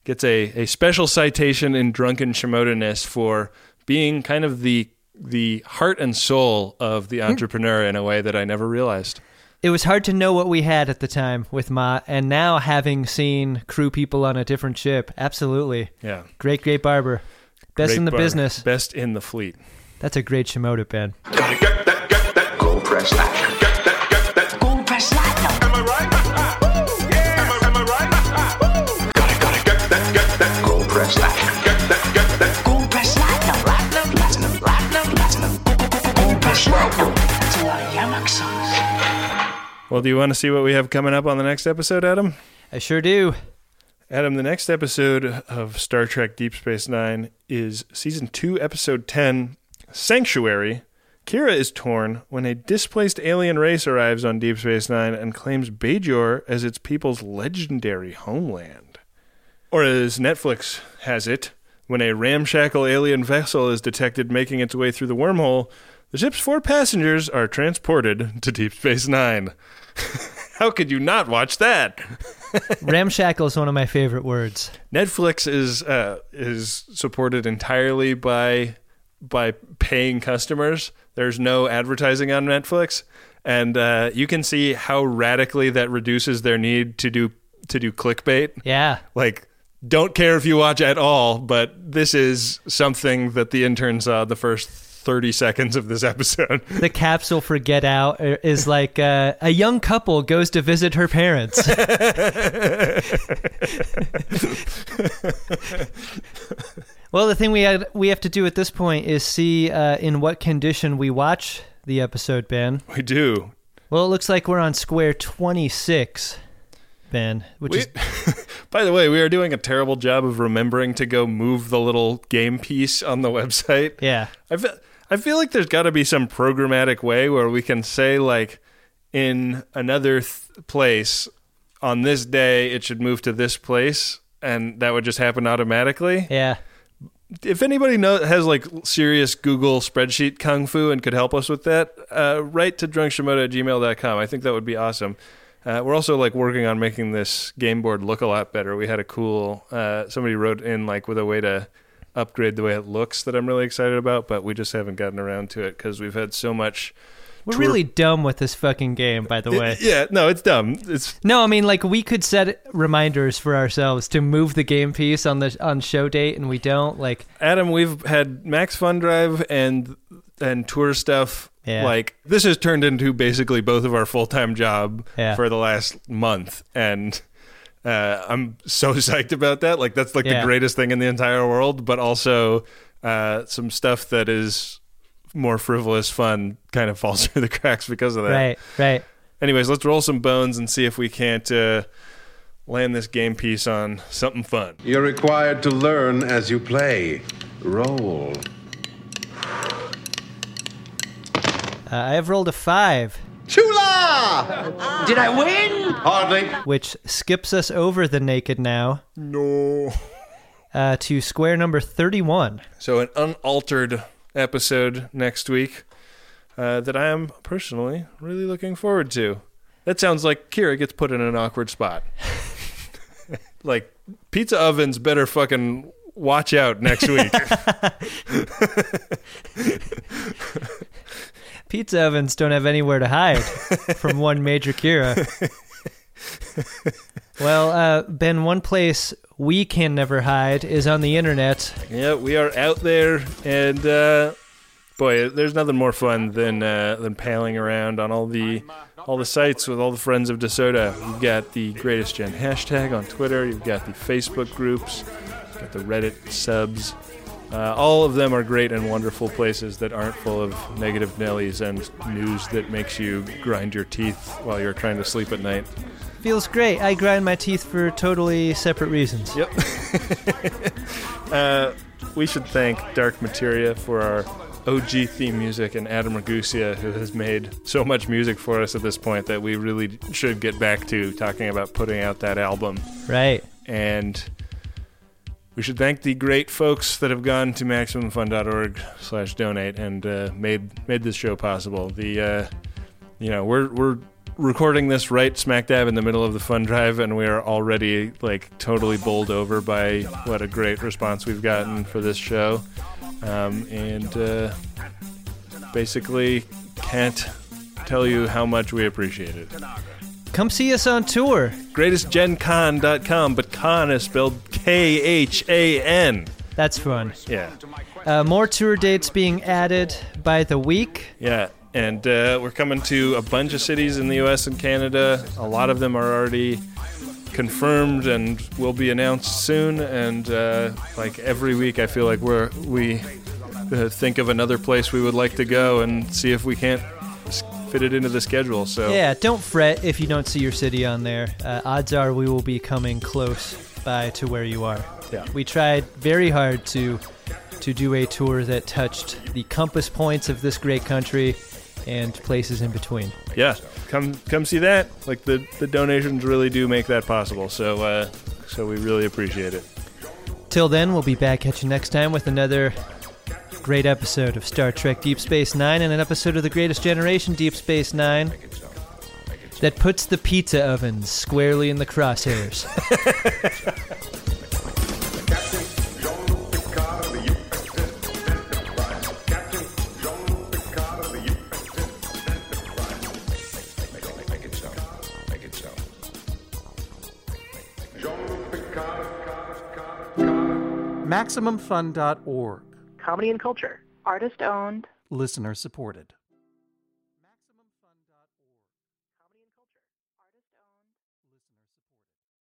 gets a, a special citation in Drunken Shimoda-ness for being kind of the the heart and soul of the entrepreneur in a way that I never realized. It was hard to know what we had at the time with Ma, and now having seen crew people on a different ship, absolutely. Yeah. Great, great barber. Best Great in the barber. business. Best in the fleet. That's a great Shimoda, Ben. Gotta get that, get that, go press that, get that, get that, go press that. Am I right? Yeah. Am I, am I right? Gotta, gotta get that, get that, go press that, get that, get that, go press that. Platinum, platinum, platinum, platinum, go, go, go, go, go press that. That's a lot of Yamak songs. Well, do you want to see what we have coming up on the next episode, Adam? I sure do. Adam, the next episode of Star Trek Deep Space Nine is Season two, Episode ten, Sanctuary. Kira is torn when a displaced alien race arrives on Deep Space Nine and claims Bajor as its people's legendary homeland. Or as Netflix has it, when a ramshackle alien vessel is detected making its way through the wormhole, the ship's four passengers are transported to Deep Space Nine. How could you not watch that? Ramshackle is one of my favorite words. Netflix is uh, is supported entirely by by paying customers. There's no advertising on Netflix, and uh, you can see how radically that reduces their need to do to do clickbait. Yeah, like don't care if you watch at all, but this is something that the intern saw the first thirty seconds of this episode. The capsule for Get Out is like uh, a young couple goes to visit her parents. Well, the thing we had, we have to do at this point is see uh, in what condition we watch the episode, Ben. We do. Well, it looks like we're on square twenty-six, Ben, which we, is... By the way, we are doing a terrible job of remembering to go move the little game piece on the website. Yeah. I feel, I feel like there's got to be some programmatic way where we can say, like, in another th- place, on this day, it should move to this place, and that would just happen automatically. Yeah. If anybody knows, has, like, serious Google spreadsheet kung fu and could help us with that, uh, write to drunkshimoda at gmail dot com. I think that would be awesome. Uh, we're also like working on making this game board look a lot better. We had a cool, uh, somebody wrote in like with a way to upgrade the way it looks that I'm really excited about, but we just haven't gotten around to it because we've had so much. We're tour- really dumb with this fucking game, by the way. It, yeah, no, it's dumb. It's no, I mean like we could set reminders for ourselves to move the game piece on the on show date, and we don't. Like Adam, we've had Max Fun Drive and and tour stuff. Yeah. Like, this has turned into basically both of our full-time job yeah. for the last month, and uh, I'm so psyched about that. Like, that's like yeah. the greatest thing in the entire world, but also uh, some stuff that is more frivolous fun kind of falls through the cracks because of that. Right, right. Anyways, let's roll some bones and see if we can't uh, land this game piece on something fun. You're required to learn as you play. Roll. Uh, I have rolled a five. Chula! Did I win? Hardly. Which skips us over the naked now. No. Uh, to square number thirty-one. So an unaltered episode next week uh, that I am personally really looking forward to. That sounds like Kira gets put in an awkward spot. Like, pizza ovens better fucking watch out next week. Pizza ovens don't have anywhere to hide from one Major Kira. Well, uh, Ben, one place we can never hide is on the internet. Yeah, we are out there, and uh, boy, there's nothing more fun than uh, than palling around on all the all the sites with all the friends of DeSoto. You've got the Greatest Gen hashtag on Twitter. You've got the Facebook groups. You've got the Reddit subs. Uh, all of them are great and wonderful places that aren't full of negative Nellies and news that makes you grind your teeth while you're trying to sleep at night. Feels great. I grind my teeth for totally separate reasons. Yep. uh, we should thank Dark Materia for our O G theme music and Adam Ragusia, who has made so much music for us at this point that we really should get back to talking about putting out that album. Right. And we should thank the great folks that have gone to MaximumFun.org slash donate and uh, made made this show possible. The uh, you know we're we're recording this right smack dab in the middle of the fun drive, and we are already like totally bowled over by what a great response we've gotten for this show. Um, and uh, basically can't tell you how much we appreciate it. Come see us on tour. greatest gen con dot com, but con is spelled K H A N. That's fun. Yeah. Uh, more tour dates being added by the week. Yeah, and uh, we're coming to a bunch of cities in the U S and Canada. A lot of them are already confirmed and will be announced soon. And uh, like every week, I feel like we're we uh, think of another place we would like to go and see if we can't fit it into the schedule. So yeah, don't fret if you don't see your city on there. Uh, odds are we will be coming close by to where you are. Yeah. We tried very hard to to do a tour that touched the compass points of this great country and places in between. Yeah, come come see that. Like the, the donations really do make that possible. So uh, so we really appreciate it. Till then, we'll be back at you next time with another great episode of Star Trek Deep Space Nine and an episode of The Greatest Generation Deep Space Nine that puts the pizza ovens squarely in the crosshairs. Maximum Fun dot org. Comedy and culture. Artist owned. Listener supported.